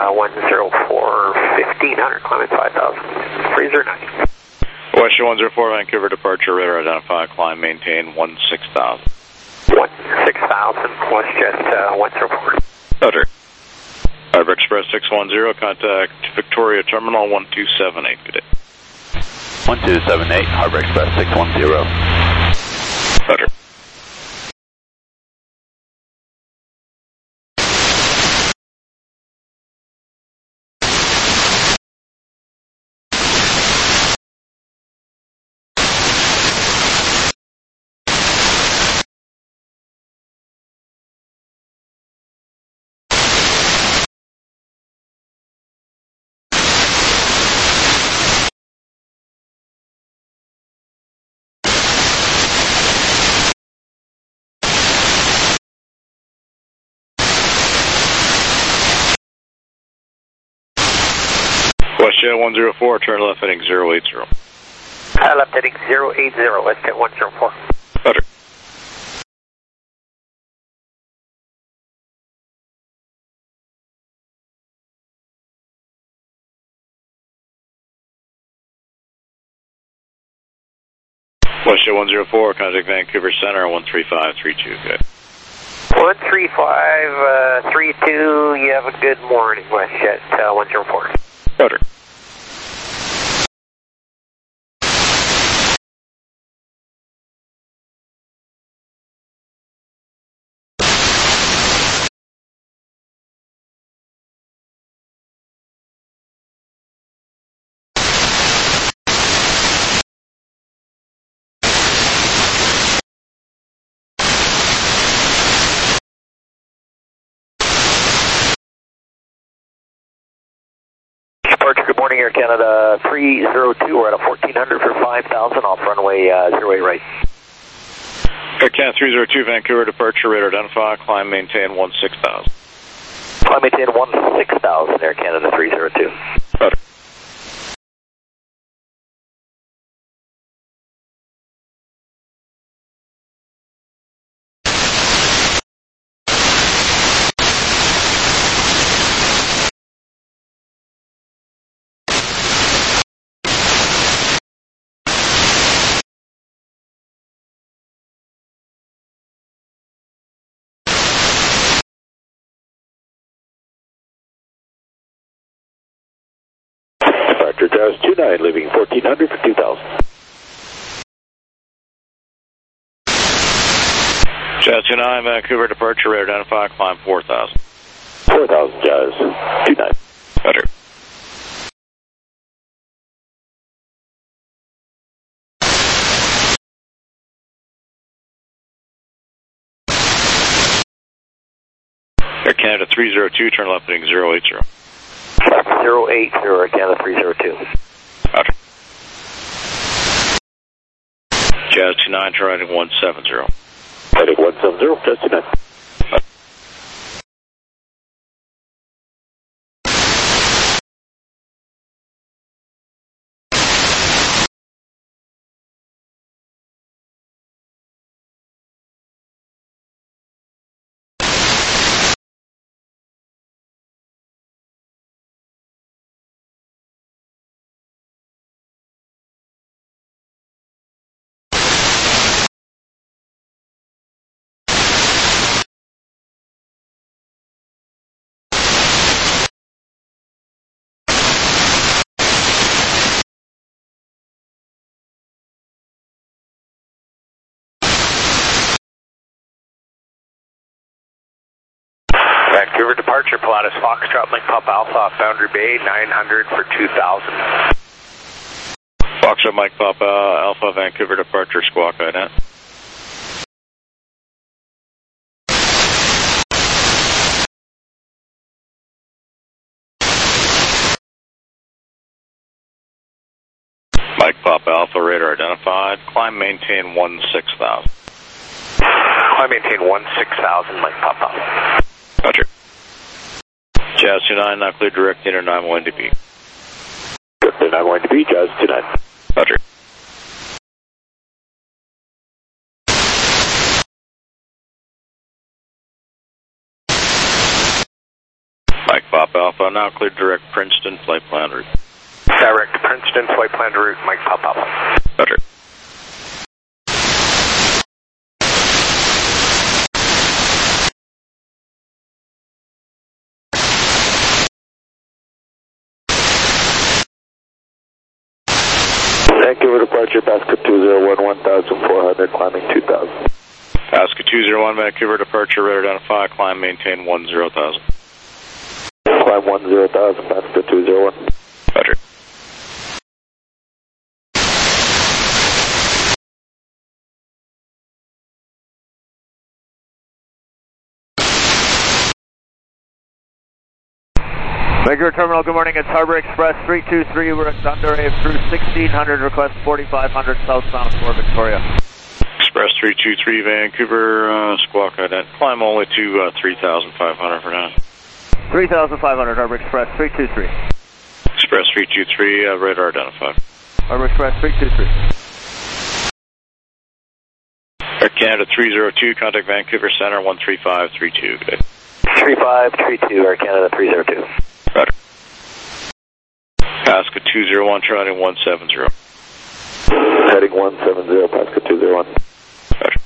104, 1500, climbing 5000, freezer 9.
WestJet 104, Vancouver departure, radar identify, climb, maintain 16,000.
16,000, WestJet 104.
Roger. Harbor Express 610, contact Victoria Terminal 1278, good day.
1278, Harbor Express 610.
Roger. WestJet 104, turn left heading 080.
Left heading 080, WestJet 104.
Roger. WestJet 104, contact Vancouver Center 13532, good.
13532, you have a good morning, WestJet 104.
Roger.
Departure, good morning, Air Canada 302, we're at a 1400 for 5000 off runway 08 right.
Air Canada 302, Vancouver departure, radar identify, climb maintain 16,000.
Climb maintain 16,000, Air Canada 302.
Roger.
Departure Jazz 29, leaving 1400 for 2000.
Jazz 29, Vancouver departure, radar identify, climb 4,000.
4000 Jazz 29.
Roger. Air Canada 302, turn left heading 080.
080, Air Canada 302.
Roger. Jazz 29, turn right heading 170.
Heading 170, Jazz 29.
Vancouver departure, Pilatus Foxtrot, Link Pop Alpha off Boundary Bay, 900 for 2000.
Foxtrot Mike Papa Alpha, Vancouver departure, squawk ident. Mike Papa Alpha, radar identified, climb maintain 16,000.
Climb maintain 16,000, Mike Papa.
Roger. Jazz 29, not clear direct inner 91 to B.
Direct inner 91 to B, Jazz 29.
Roger. Mike Papa Alpha, now clear direct Princeton, flight plan route.
Direct Princeton, flight plan route, Mike Papa Alpha.
Roger.
Vancouver departure, Pasco 201, 1400, climbing 2000.
Pasco 201, Vancouver departure, radar identify, climb maintain 10,000.
Climb 10,000, Pasco 201.
Roger.
Vancouver Terminal, good morning. It's Harbor Express 323. We're at Thunder Ave through 1600, request 4500 southbound for Victoria.
Express 323, Vancouver, squawk ident. Climb only to 3,500 for now.
3,500, Harbor Express 323.
Express 323, radar identified.
Harbor Express 323.
Air Canada 302, contact Vancouver Center 13532. Good.
3532, Air Canada 302.
Roger. Pasco 201, turn heading 170.
Heading 170, Pasco 201.
Roger.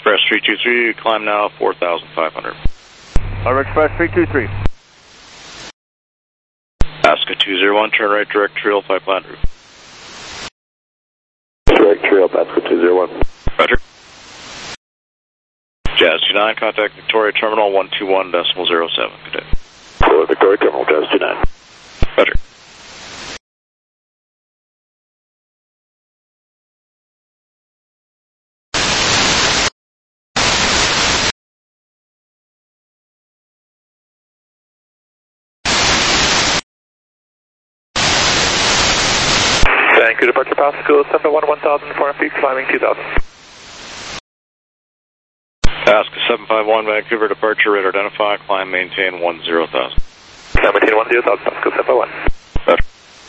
Express 323, climb now 4,500.
Harbor Express 323.
Alaska 201, turn right direct trail, pipeline route.
Direct trail, Alaska 201.
Roger. Jazz 29, contact Victoria Terminal 121.07. Good day.
For Victoria Terminal, Jazz 29.
Roger.
Vancouver departure Pasco 701 1,400 feet, climbing 2,000.
Alaska 751, Vancouver departure, radar identify, climb maintain 10,000.
Climb maintain 10,000, Pasco 751.
Roger.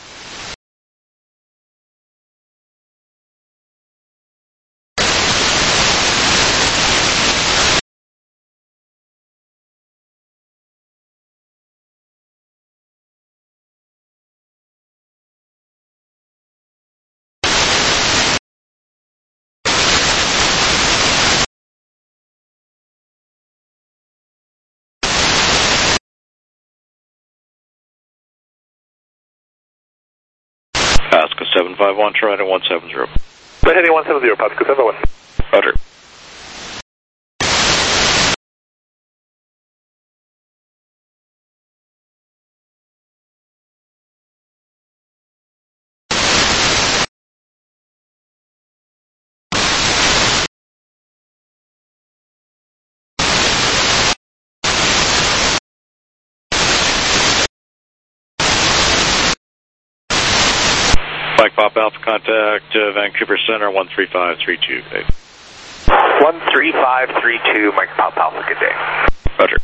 Alaska 751, turn right at 170.
Right heading 170, Pasco 751.
Roger. Mike Pop Alpha, contact Vancouver Center 13532. Good day.
13532, Mike Pop Alpha, good day.
Roger.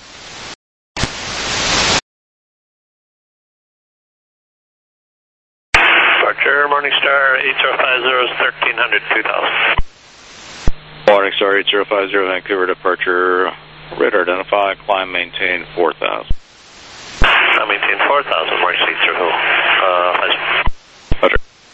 Departure Morningstar 8050 is 1300, 2000.
Morningstar 8050, Vancouver departure, radar identify, climb maintain 4,000.
I maintain 4,000, Morningstar 8050.
Roger.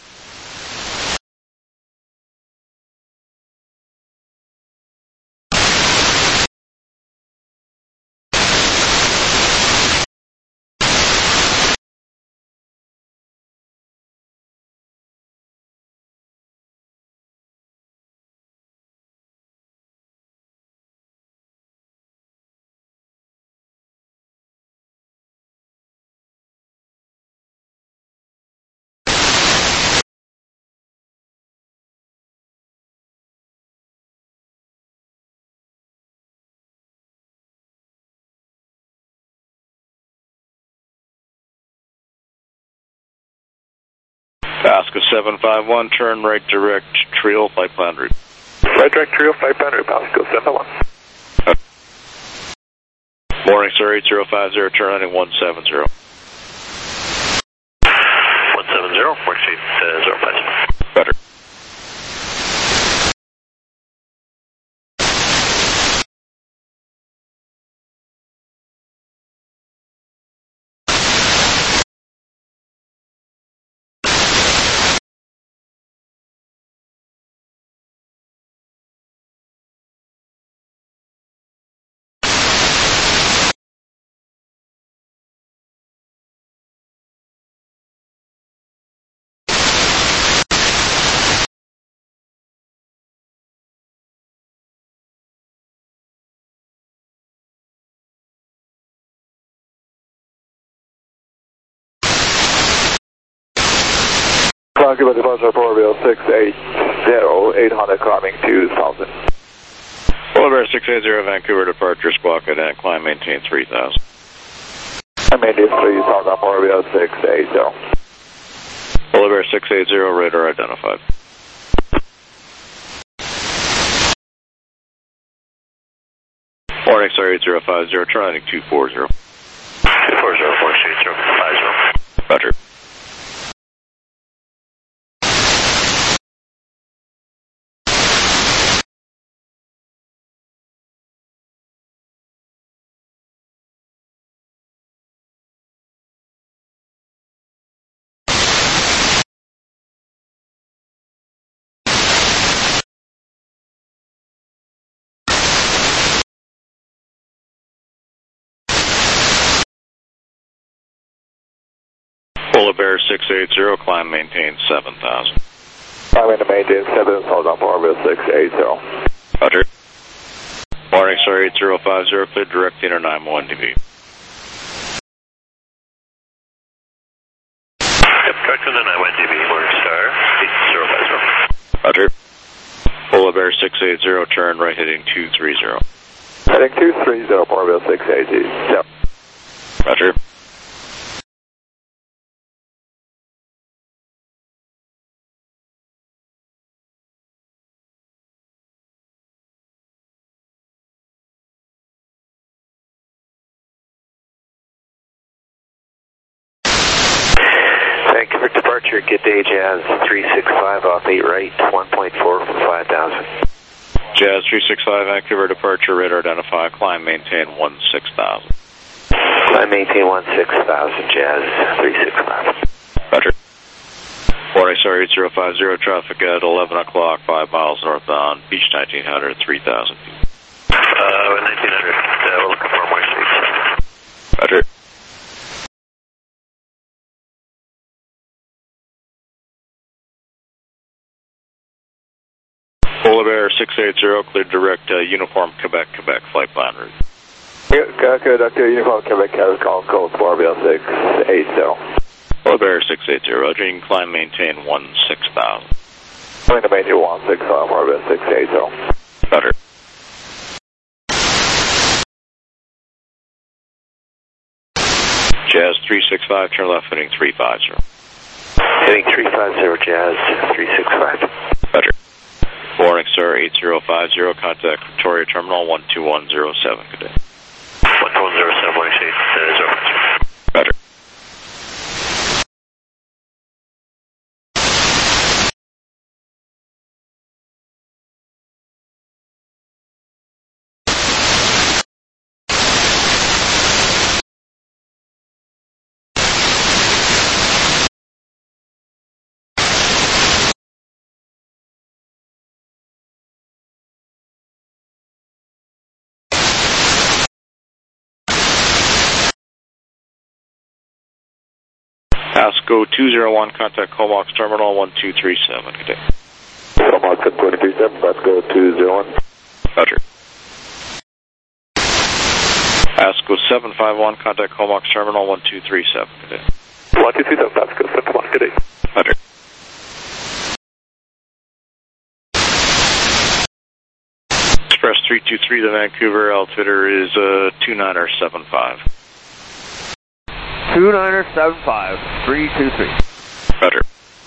Alaska 751, turn right direct trail, pipeline route.
Right direct trio, 500, Pasco 751.
Morningstar 8050, turn right at 170.
170, Morningstar 050.
Roger.
Vancouver departure for Rio 680, 800, climbing 2,000.
Boulevard 680, Vancouver departure, squawk and climb maintain 3,000.
I maintain 3,000 for Rio 680.
Boulevard 680, radar identified. Morningstar 8050, turn right 240.
240, Morningstar 8050.
Roger. Polar Bear 680, climb maintain 7,000.
Climbing to maintain 7, hold on, Polar Bear 680.
Roger. Morning Star 8050, clear direct inner 91 dB.
Yep, correct in the 91 dB, Morning Star 8050.
Roger. Polar Bear 680, turn right heading 230.
Heading 230, Polar Bear 680. Yep.
Roger.
Vancouver departure, good day, Jazz 365 off 8 right, 1.4 for 5,000.
Jazz 365, Vancouver departure, radar identify, climb maintain 16,000.
Climb maintain 16,000, Jazz 365.
Roger. Morning Star 8050, traffic at 11 o'clock, 5 miles northbound, Beach 1900, 3,000 feet.
1900, we're looking for more streets.
Roger. Polar Bear 680, cleared direct Uniform Quebec, flight plan route.
Conduct Uniform Quebec, call code Polar Bear 680.
Polar Bear 680, Roger, you can climb maintain 16,000.
Going to maintain 16,000, Polar Bear 680.
Roger. Jazz 365, turn left heading 350.
Heading 350, Jazz 365.
Roger. Morning Star 8050, contact Victoria Terminal 12107, good day.
12107, morning Star 050.
Roger. Pasco 201, contact Comox Terminal 1237, good day.
Comox 237, Pasco 201.
Roger. Pasco 751, contact Comox Terminal 1237, good day.
1237, Pasco 751, good day.
Roger. Express 323 to Vancouver, altimeter is 2975.
2975, 323.
Roger.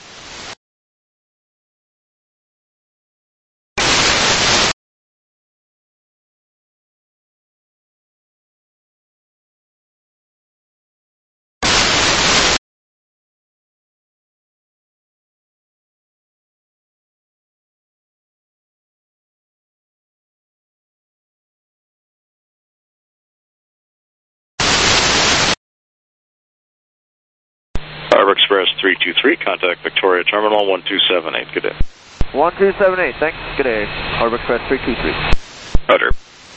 Harbor Express 323, contact Victoria Terminal 1278, good day.
1278, thanks, good day. Harbor Express 323.
Roger.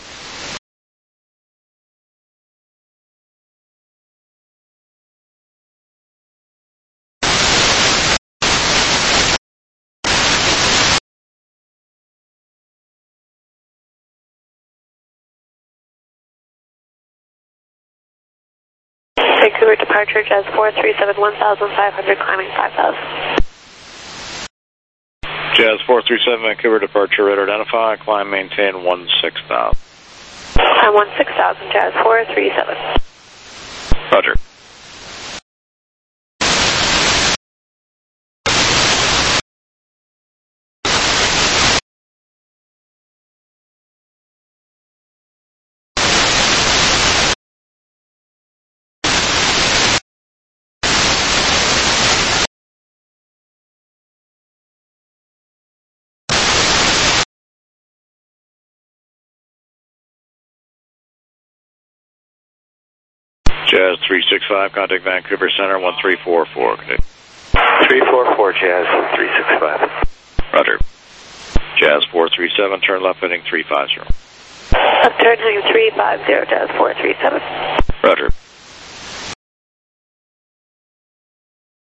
Vancouver departure, Jazz 437, 1,500, climbing 5,000.
Jazz 437, Vancouver departure, radar identify, climb maintain 16,000.
Climb 16,000, Jazz 437.
Roger. Jazz 365, contact Vancouver Center 1344. Good day.
344, Jazz 365.
Roger. Jazz 437, turn left heading 350.
Left turn heading 350, Jazz 437.
Roger.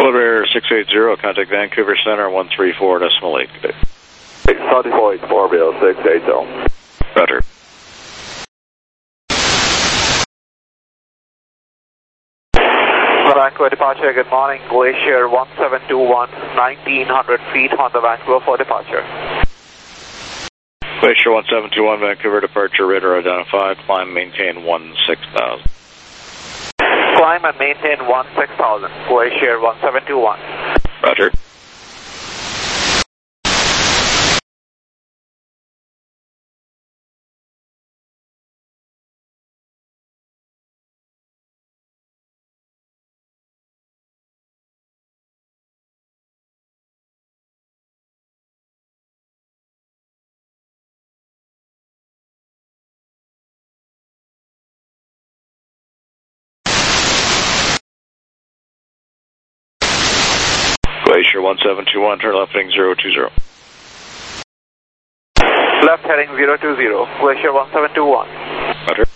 Flare 680, contact Vancouver Center 134.8. Good day.
3484, Bill 680.
Roger.
Vancouver departure, good morning. Glacier 1721, 1900 feet on the Vancouver for departure.
Glacier 1721, Vancouver departure, radar identified, climb, maintain 16,000.
Climb and maintain 16,000, Glacier 1721.
Roger. Glacier 1721, turn left heading 020.
Left heading 020, Glacier 1721.
Roger.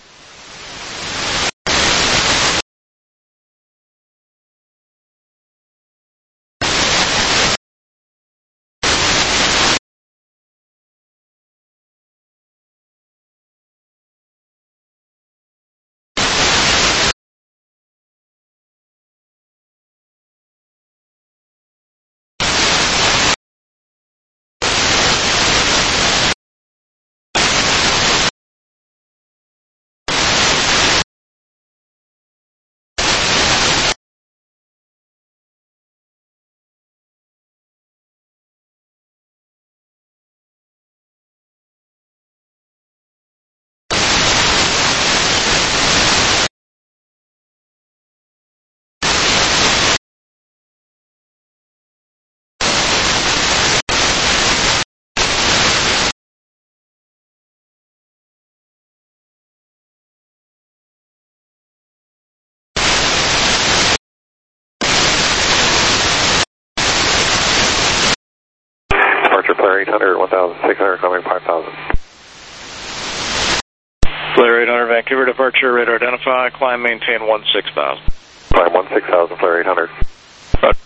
Flare 800, 1,600, coming 5,000.
Flare 800, Vancouver departure, radar identified, climb, maintain 16,000.
Climb 16,000, Flare 800.
Roger.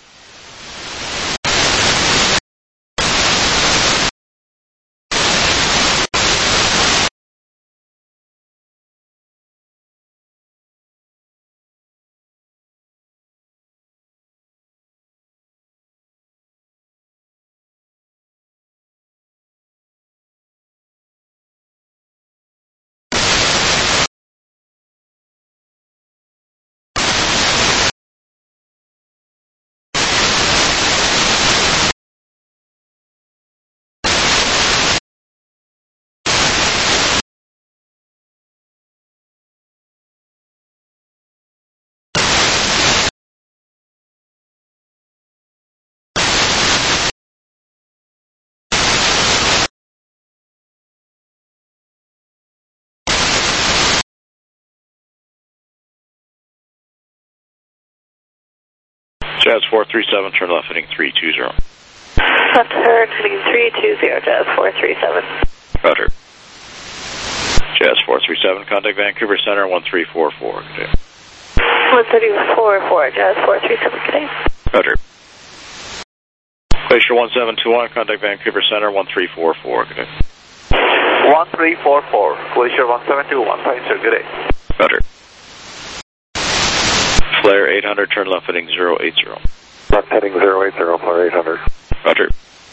Jazz 437, turn left heading 320.
Left turn heading 320, Jazz 437.
Roger. Jazz 437, contact Vancouver Center 1344. Good day.
1344, Jazz 437, good day.
Roger. Glacier 1721, contact Vancouver Center 1344. Good day.
1344, Glacier 1721, thanks sir, good day.
Roger. Flare 800, turn left heading 080.
Left heading 080, Flare 800.
Roger.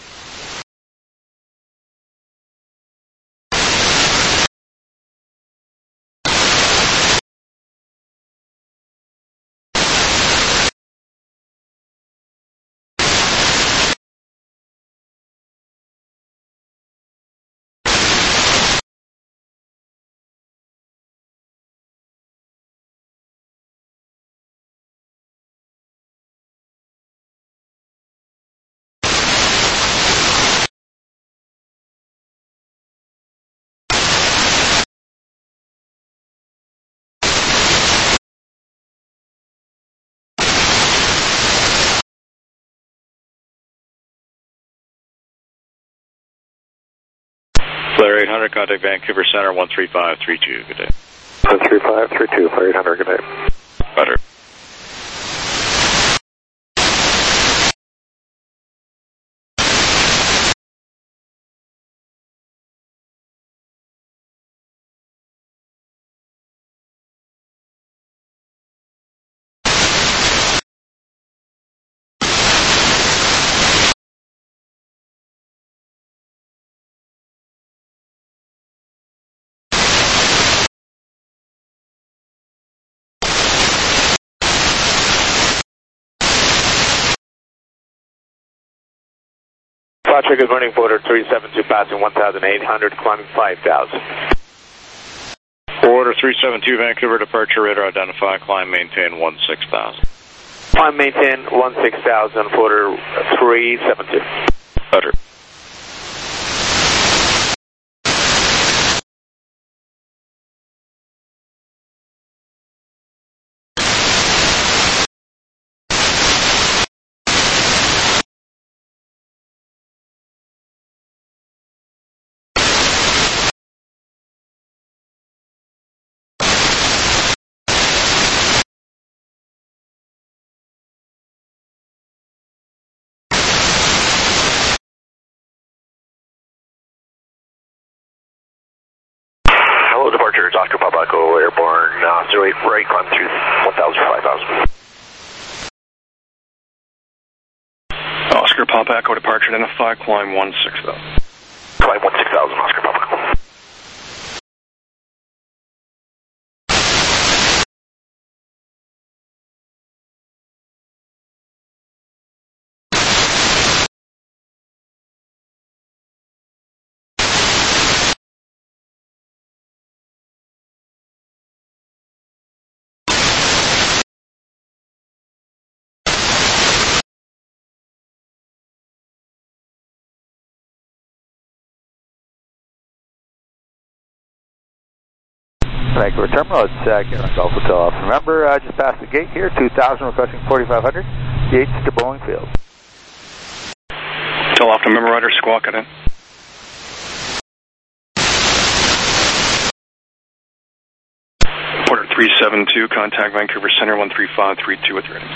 Flare 800, contact Vancouver Center 13532. Good day.
13532, Flare 800, good day.
Roger.
Departure, good morning, Porter 372, passing 1,800, climbing 5,000.
Order 372, Vancouver departure, radar identify, climb maintain 16,000.
Climb maintain 16,000, Porter 372.
Roger.
Hello, departure, it's Oscar Papa Echo, airborne, 08 right, climb through 1,000, 5,000.
Oscar Papa Echo departure identify, climb 16,000.
Climb 16,000, Oscar Papa Echo.
Vancouver Terminal, it's Karen Golf Hotel Off. Remember, just past the gate here, 2,000, requesting 4,500. Gates to Boeing Field.
Tell off to member rider, squawk it in. Porter 372, contact Vancouver Center 13532 with ready.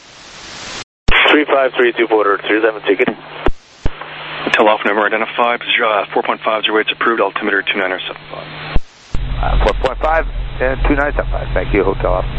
3532, Porter 372, good.
Tell off number identified, 4.508 approved, altimeter 2975.
4.5 and 2975. Thank you, Hotel Off.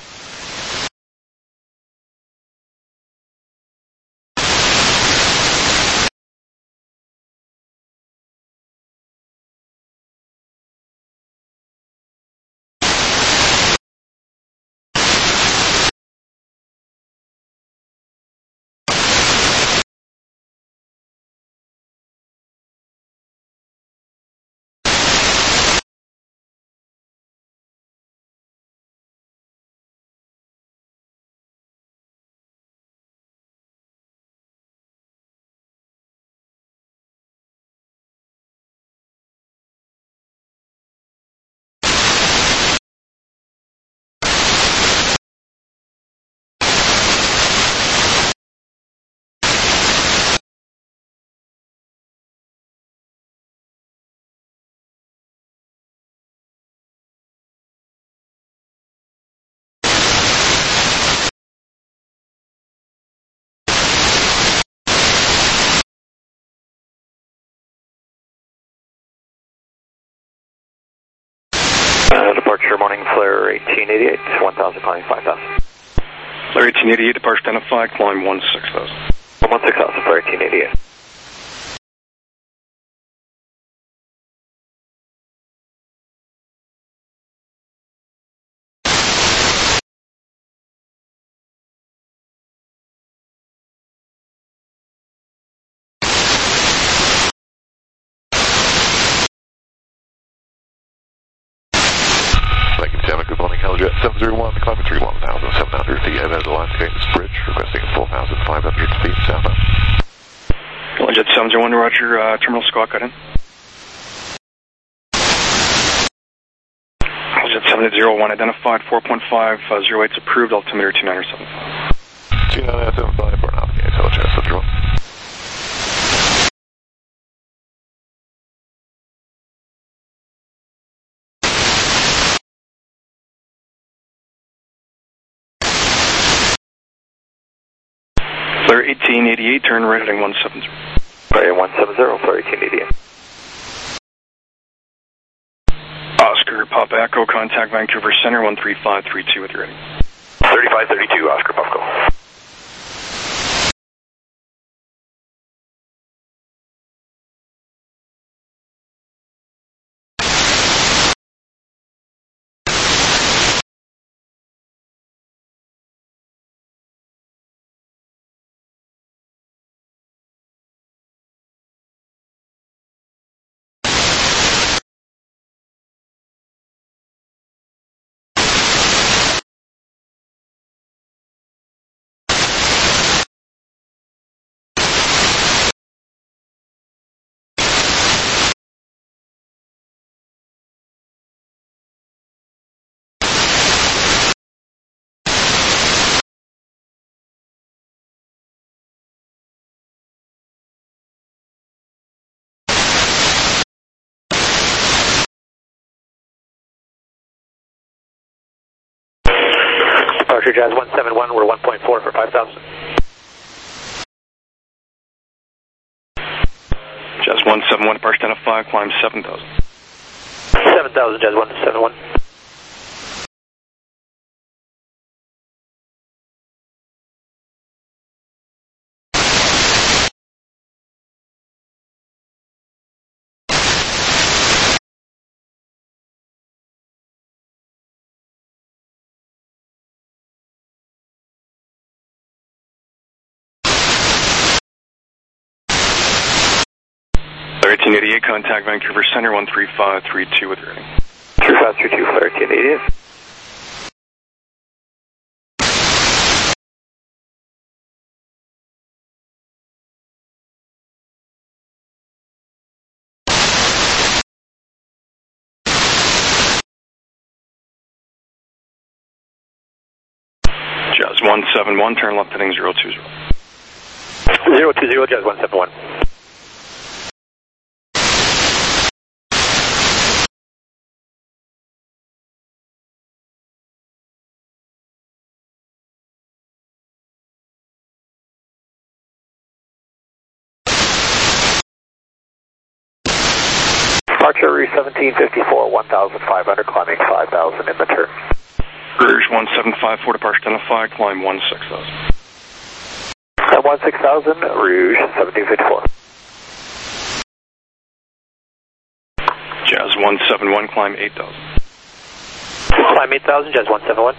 Departure morning, flare 1888, 1,000, climbing 5,000.
Flare 1888, departure identified, climb 16,000.
16,000, flare 1888.
Good morning, Helijet 701, climbing 31,700 feet ahead of the Landscapes Bridge, requesting 4,500 feet southbound.
Helijet 701, roger, terminal squawk cut in. Helijet 701 identified, 4.508 approved, altimeter 2975.
2975 for an Alpha Helijet 701.
Flare 1888, turn right heading 170.
Flare 170, flare 1888.
Oscar Papa Echo, contact Vancouver Center 13532 with ready.
3532, Oscar Papa Echo. Departure Jazz 171, we're 1.4 for 5,000.
Jazz 171, departure 10 of 5, climb 7,000.
7,000, Jazz 171.
Flare 1888, contact Vancouver Center 13532 with rating.
3532, Flare 1888.
Jazz 171, turn left heading 020.
020, Jazz 171. Departure Rouge 1754, 1,500, climbing 5,000 in the turn.
Rouge 1754, departure 10 of 5, climb 16,000.
Climb 16,000, Rouge 1754.
Jazz 171, climb 8,000.
Climb 8,000, Jazz 171.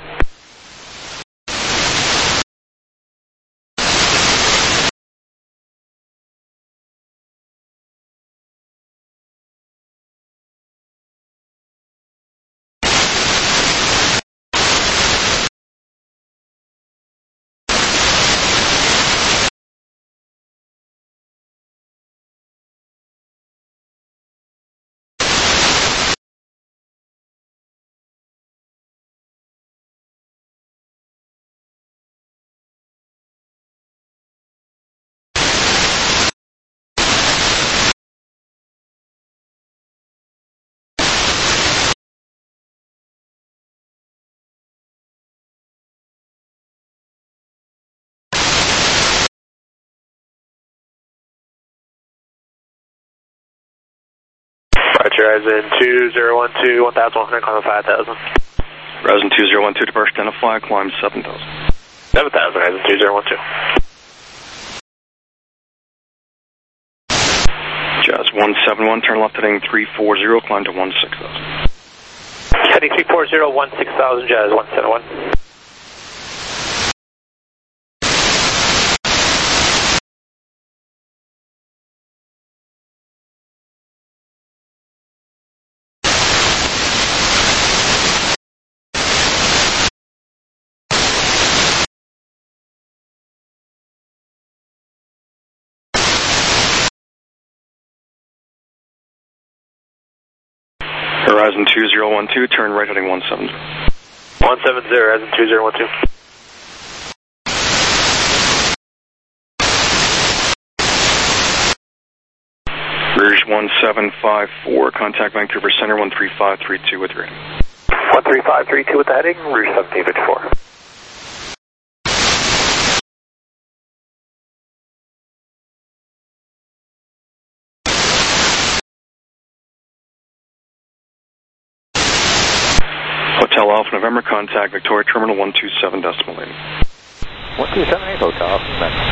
Horizon 2012, 1,100, climb 5,000.
Horizon 2012, departure 10 of 5, climb 7,000.
7,000, Horizon 2012.
Jazz 171, turn left heading 340, climb to 16,000.
Heading 340, 16,000, Jazz 171.
Horizon 2012, turn right heading 170.
170, Horizon 2012.
Rouge 1754, contact Vancouver Center 13532 with rating.
13532 with the heading, Rouge 1754.
Hotel Alpha November, contact Victoria Terminal 127.8.
1278 Hotel Alpha.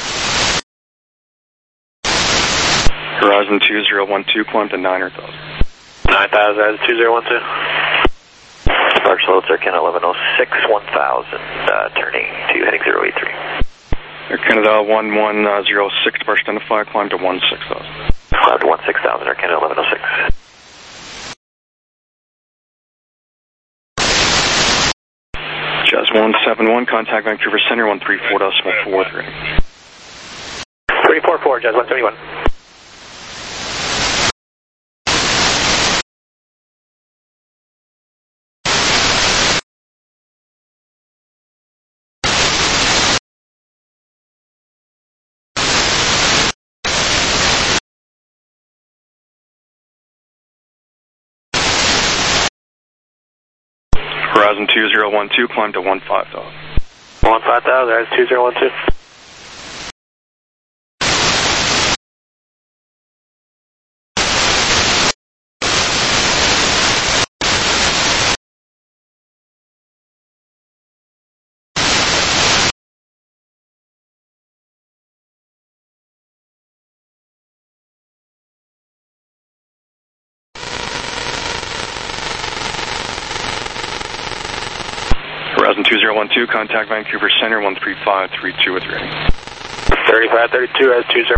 Horizon 2012, climb to 9,000.
9,000, Horizon 2012. Departure load Circuit 1106, 1,000, turning to heading 083.
Air Canada 1106, departure 10 to 5, climb to 16,000.
Climb to 16,000, Air Canada 1106.
Jazz 171, contact Vancouver Center 134.4 rating.
344, Jazz 171.
Horizon Horizon 2012, climb to 15,000.
15,000, Horizon 2012.
Horizon 2012, contact Vancouver Center 13532 with reading.
3532 as 20.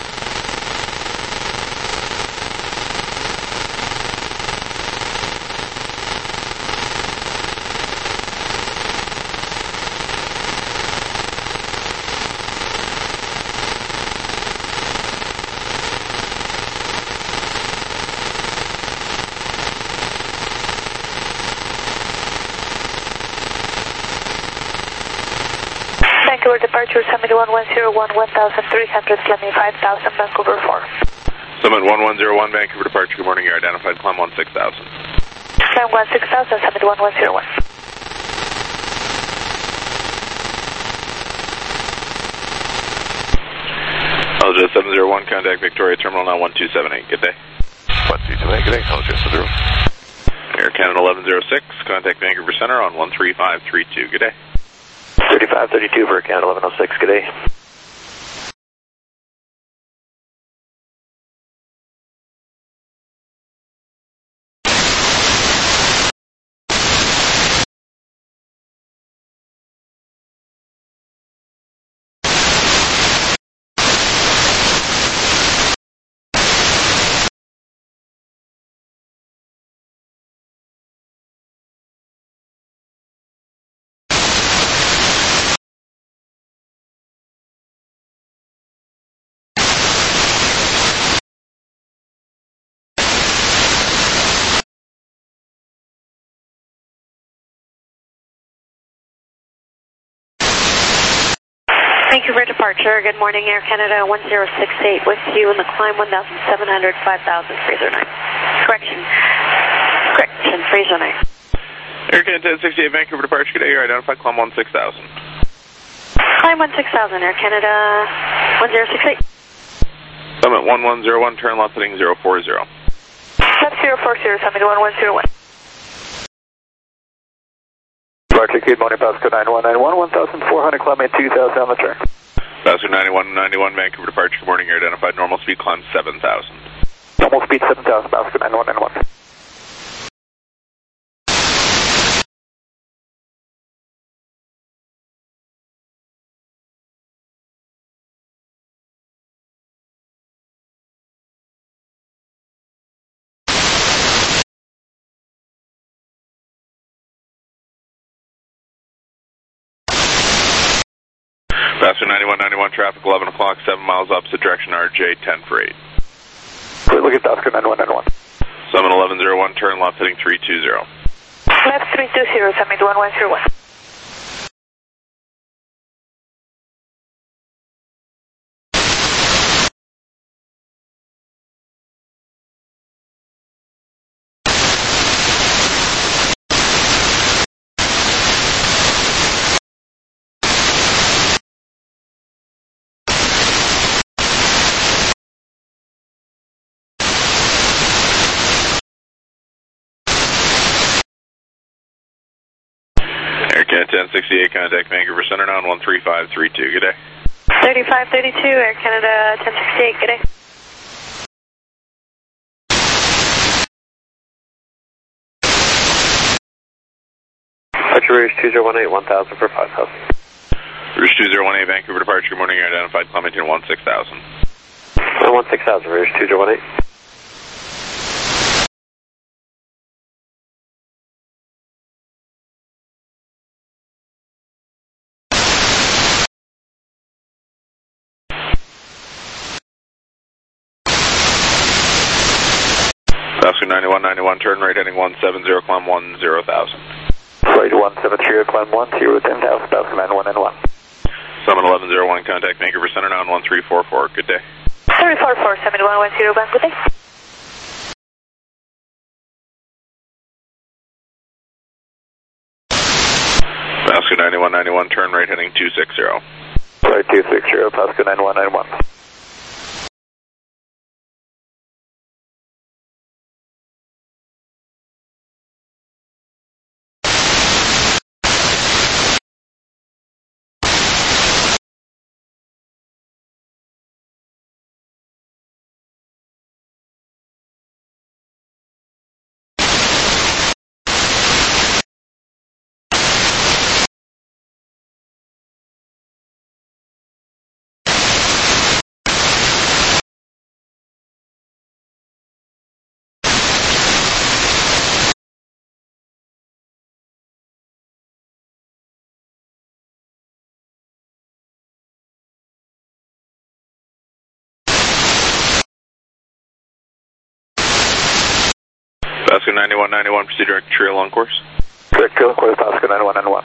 Vancouver departure, Summit 1101, 1300, climbing 5000, Vancouver 4.
Summit 1101, Vancouver departure, good morning, you're identified, climb 16,000.
Climb 16,000, Summit 1101.
Algea 701, contact Victoria Terminal now 1278, good day.
1278, good day, Algea 701.
Air Canada 1106, contact Vancouver Center on 13532, good day.
3532 for Canada 1106, good day.
Vancouver departure, good morning, Air Canada 1068 with you in the climb 1700, 5000, Fraser 9. Correction, Fraser 9.
Air Canada 1068, Vancouver departure, good day, you're identified, climb 16,000.
Climb 16,000, Air Canada 1068.
Summit 1101, turn left heading 040.
Left 040, Summit 1101.
Departure, good morning, Pasco 9191, 1400, climbing 2,000 on the turn.
Pasco 9191, Vancouver departure, good morning, you're identified, normal speed climb 7,000.
Normal speed 7,000, Pasco 9191.
Pasco 9191, traffic 11 o'clock, 7 miles opposite direction, RJ 10 for 8.
Great, look at Pasco 9191.
Summit 1101, turn left heading 320.
Left 320, Summit 1101.
Air Canada 1068, contact Vancouver Center now on 13532, good day.
3532, Air Canada 1068, good day.
Departure Rouge 2018, 1000 for 5,000.
Rouge 2018, Vancouver departure, good morning, you're identified, climb maintain 16,000.
16,000, Rouge 2018.
Pasco 9191, turn right heading 170, climb 10,000.
Right 170, climb 10,000, Pasco 9191.
Summit 1101, contact Vancouver Center now on 1344, good day.
344, Summit 1110, good day.
Pasco 9191, turn right heading 260.
Right, 260, Pasco 9191.
Pasco 9191, proceed direct trail on course.
Direct trail on course, Pasco 9191.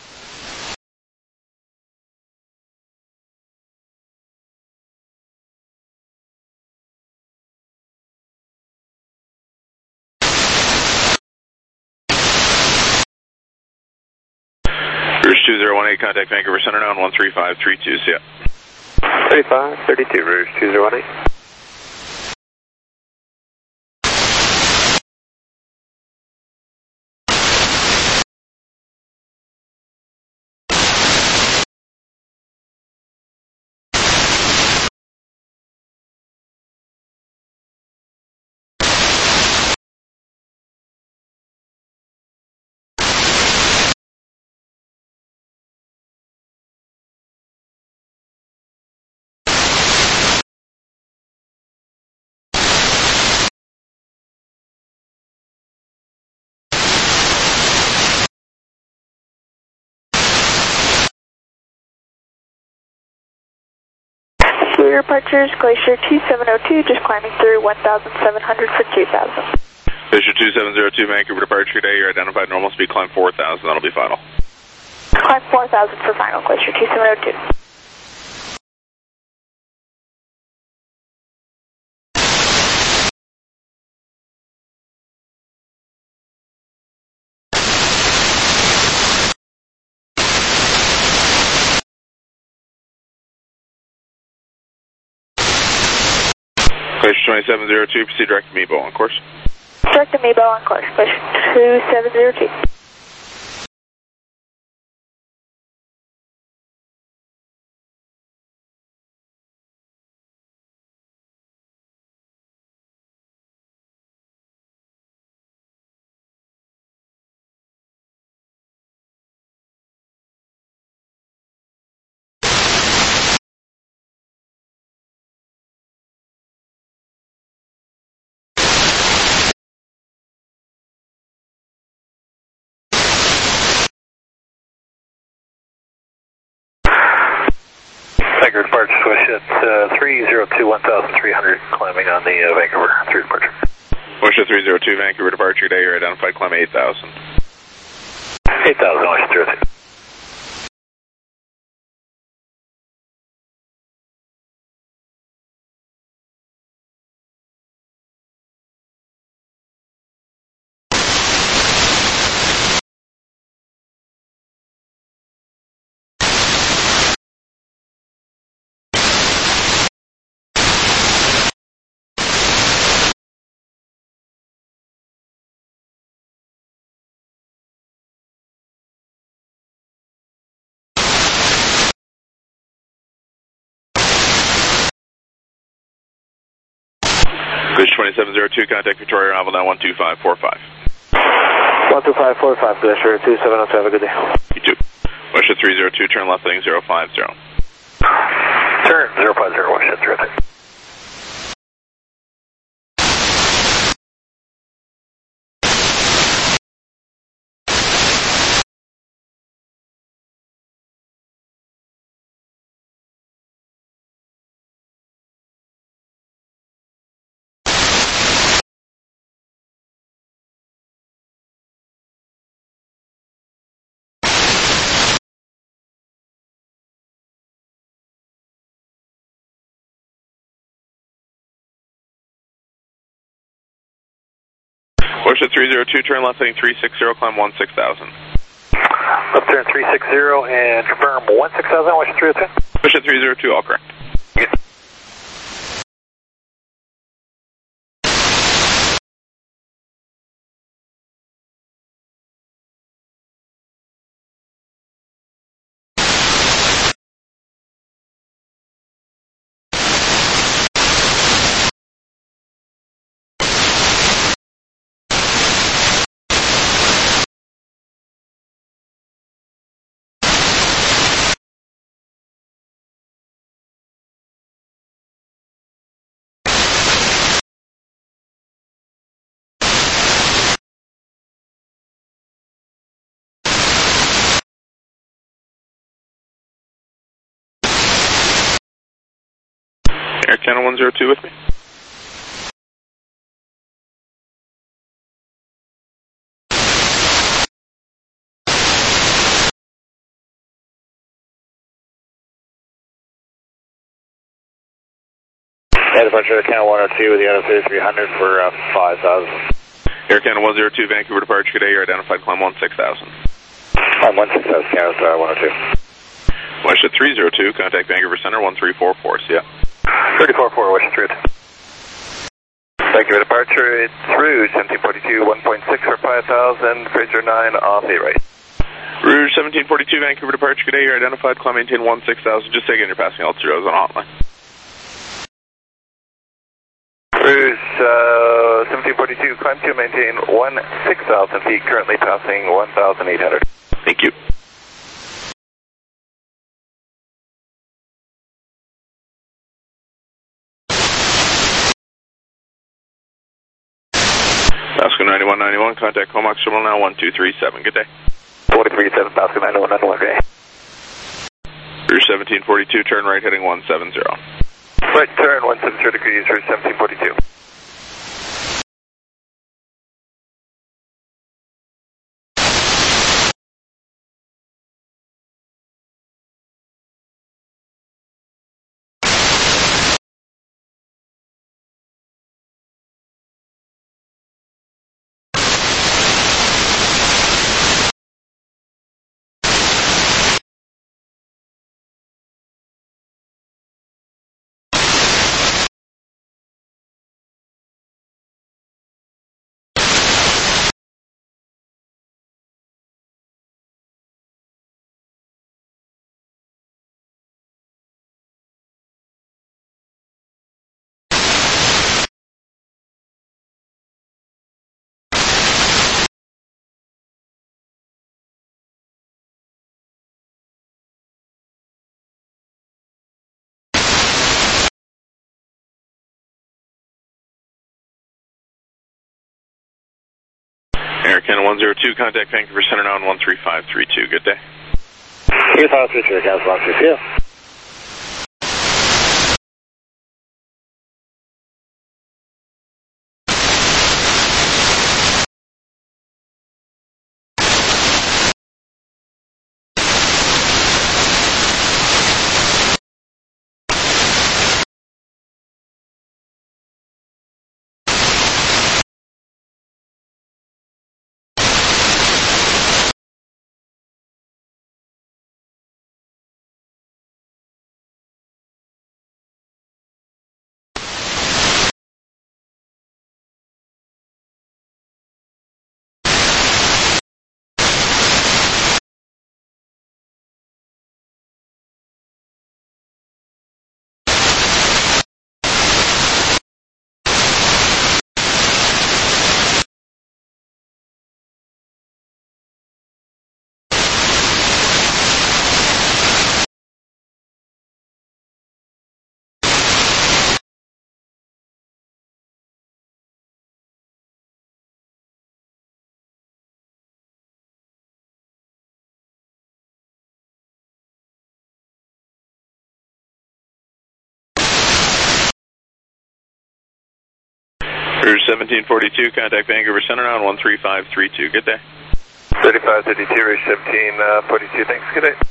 Rouge 2018, contact Vancouver Center now on 13532, see ya.
3532, Rouge 2018.
Clear departures, Glacier 2702, just climbing through 1,700 for 2,000.
Glacier 2702, Vancouver departure today, your identified normal speed, climb 4,000, that'll be final.
Climb 4,000 for final, Glacier 2702.
Glacier 2702, proceed direct to Mebo on course.
Direct to Mebo on course, Glacier 2702.
Vancouver departure, switch at 302, 1,300, climbing on the Vancouver through departure.
Wish 302, Vancouver departure today, your identified climb 8,000.
8,000, Wish 302.
Glacier 2702, contact Victoria Ravel now 12545.
12545, Glacier 2702, have a good day.
You too. Wish 302, turn left heading 050.
Turn 050, Wish 302.
Wish 302, turn left heading 360, climb 16,000.
Up turn 360 and confirm 16000, Wishing 302.
Wishing 302, all correct.
Yes.
Air Canada 102 with me.
Air departure Canada 102 with the other 3300 for 5000.
Air Canada 102, Vancouver departure, good day, you're identified, climb 16000.
Climb 16000, Canada 102.
Wishing 302, contact Vancouver Center 1344, see ya.
344, Wishing 302. Vancouver departure, it's Rouge 1742, 1.6 for 5000, Fraser 9 off 8 right.
Rouge 1742, Vancouver departure, good day, you're identified, climb maintain 16000, just say again you're passing altitude, I was on hotline.
Rouge 1742, climb to maintain 16,000 feet, currently passing 1,800.
Thank you. Pasco 9191, contact Comox Terminal now 1237, good day.
437, Pasco 9191, okay.
Rouge 1742, turn right heading 170.
Right turn 170 degrees, Rouge 1742.
Air Canada 102, contact Vancouver Center now on 13532, good day.
Here's 132, Canada 132.
Rouge 1742, contact Vancouver Center now on 13532, good day.
3552, Rouge 1742, thanks, good day.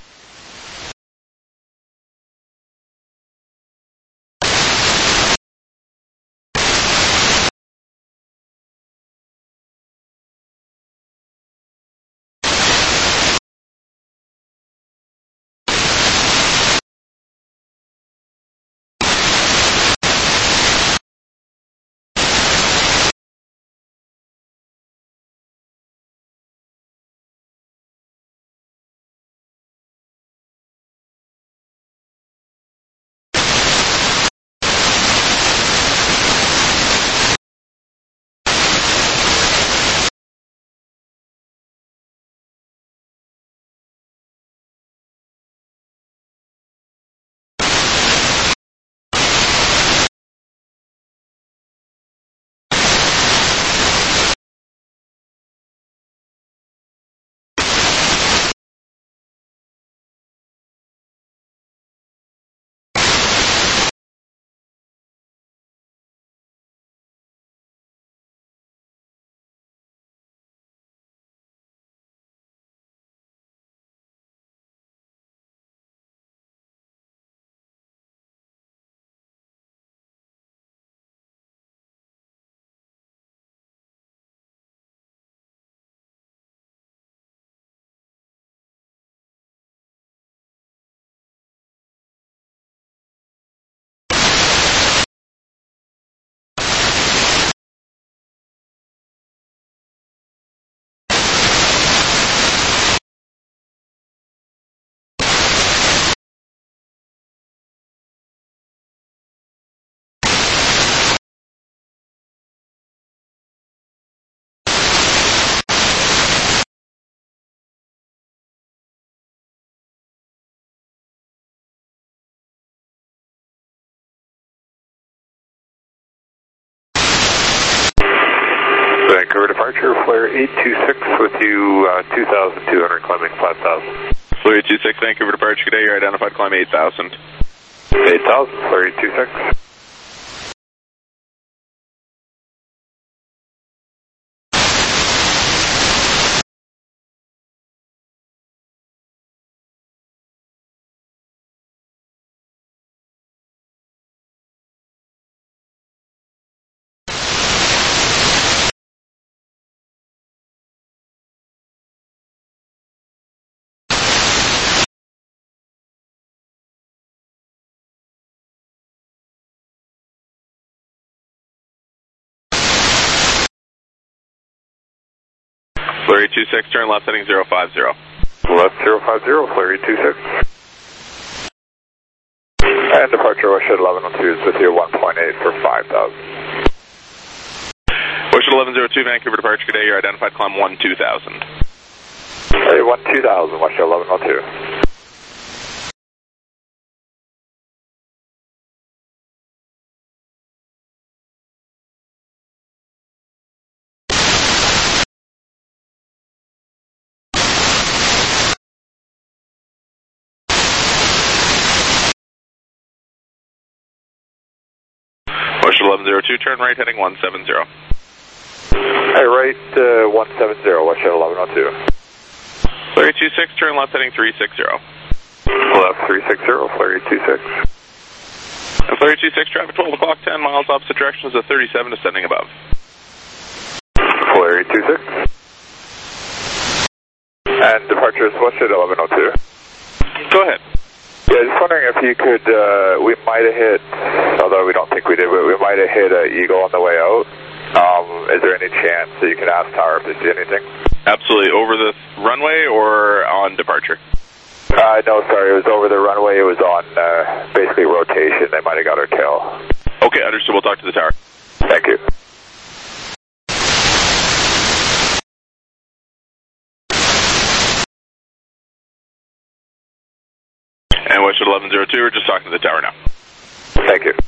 departure, Flare 826 with you, 2,200, climbing 5,000.
Flare 826, Vancouver departure, good day, you're identified, climb 8,000.
8,000, Flare 826.
Flare 826, turn left heading 050.
Left 050, Flare 826. And departure Westjet 1102 is with you 1.8 for 5,000.
Westjet 1102, Vancouver departure, good day, you're identified, climb 12,000.
Hey, 12,000, Westjet 1102.
Westjet 1102, turn right heading 170.
Hey, right 170, Westjet 1102.
Flare 826, turn left heading 360.
Left 360, Flare 826.
And Flare 826, traffic 12 o'clock, 10 miles opposite directions of 37, descending above.
Flare 826. And departure is Westjet 1102.
Go ahead.
Yeah, just wondering if you could, we might have hit, although we don't think we did, but we might have hit Eagle on the way out. Is there any chance that you can ask Tower if they see anything?
Absolutely. Over the runway or on departure?
No, sorry, it was over the runway. It was on basically rotation. They might have got our tail.
Okay, understood. We'll talk to the tower.
Thank you.
And Westjet 1102, we're just talking to the tower now.
Thank you.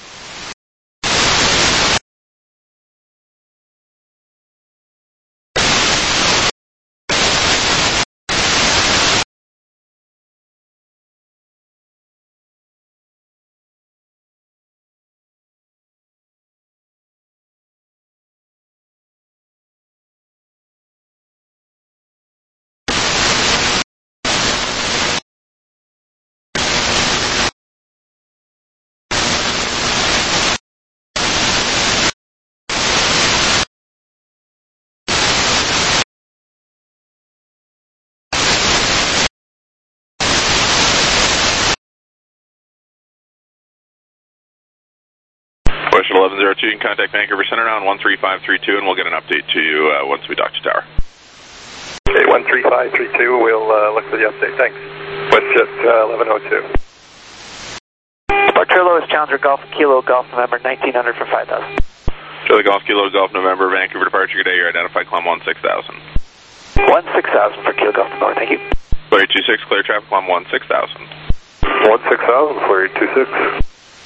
Westjet 1102, you can contact Vancouver Center now on 13532, and we'll get an update to you once we dock to tower.
Okay, 13532, we'll look for the update. Thanks. Westjet 1102.
Departure Lewis Challenger Golf Kilo Golf November 1900 for 5,000.
Charlie Golf Kilo Golf November, Vancouver departure, good day, you're identified, climb 16,000.
16,000 for Kilo Golf November, thank you.
Flare 826, clear traffic, climb 16,000.
16,000, Flare 826.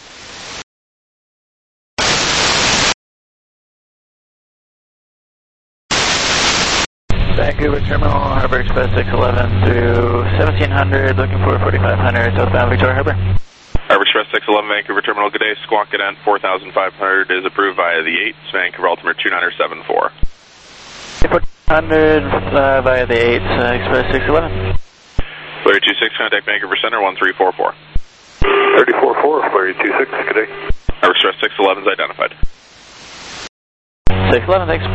Vancouver Terminal, Harbor Express 611 through 1700, looking for 4500, southbound Victoria Harbor.
Harbor Express 611, Vancouver Terminal, good day, squawk it at 4,500 is approved via the 8s, Vancouver Altimeter 2974.
400 via the 8s, Express 611.
Flare 826, contact Vancouver Center 1344.
344, Flare 826, good day.
Harbor Express 611 is identified.
611, thanks.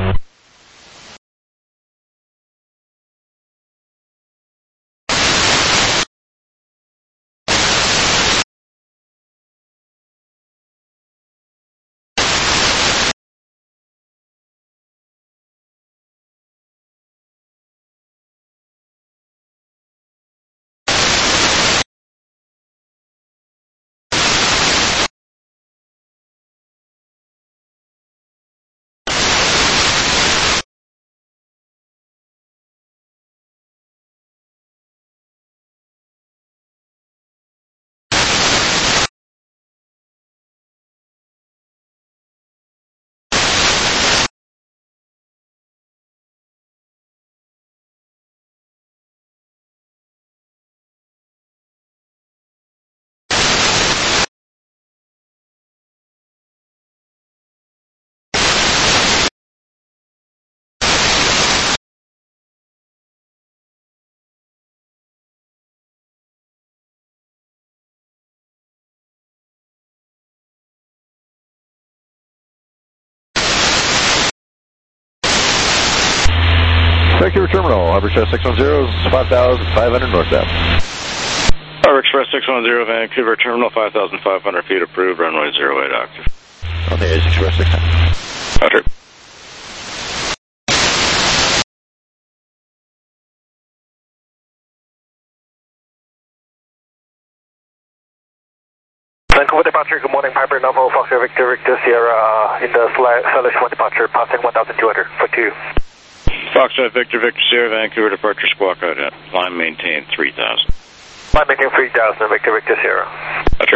Vancouver Terminal, Harbor Express 610, 5,500 northbound.
Harbor Express 610, Vancouver Terminal, 5,500 feet approved, runway 08 octave.
On the A's Express 610.
Roger.
Vancouver departure, good morning, Piper Novo, Foxtrot Victor, Victor Sierra, in the Stylish 1 departure, passing 1,200 for 2.
Foxtrot Victor, Victor Sierra, Vancouver departure, squawk out at line maintain 3,000.
Line maintain 3,000, Victor, Victor Sierra.
Roger.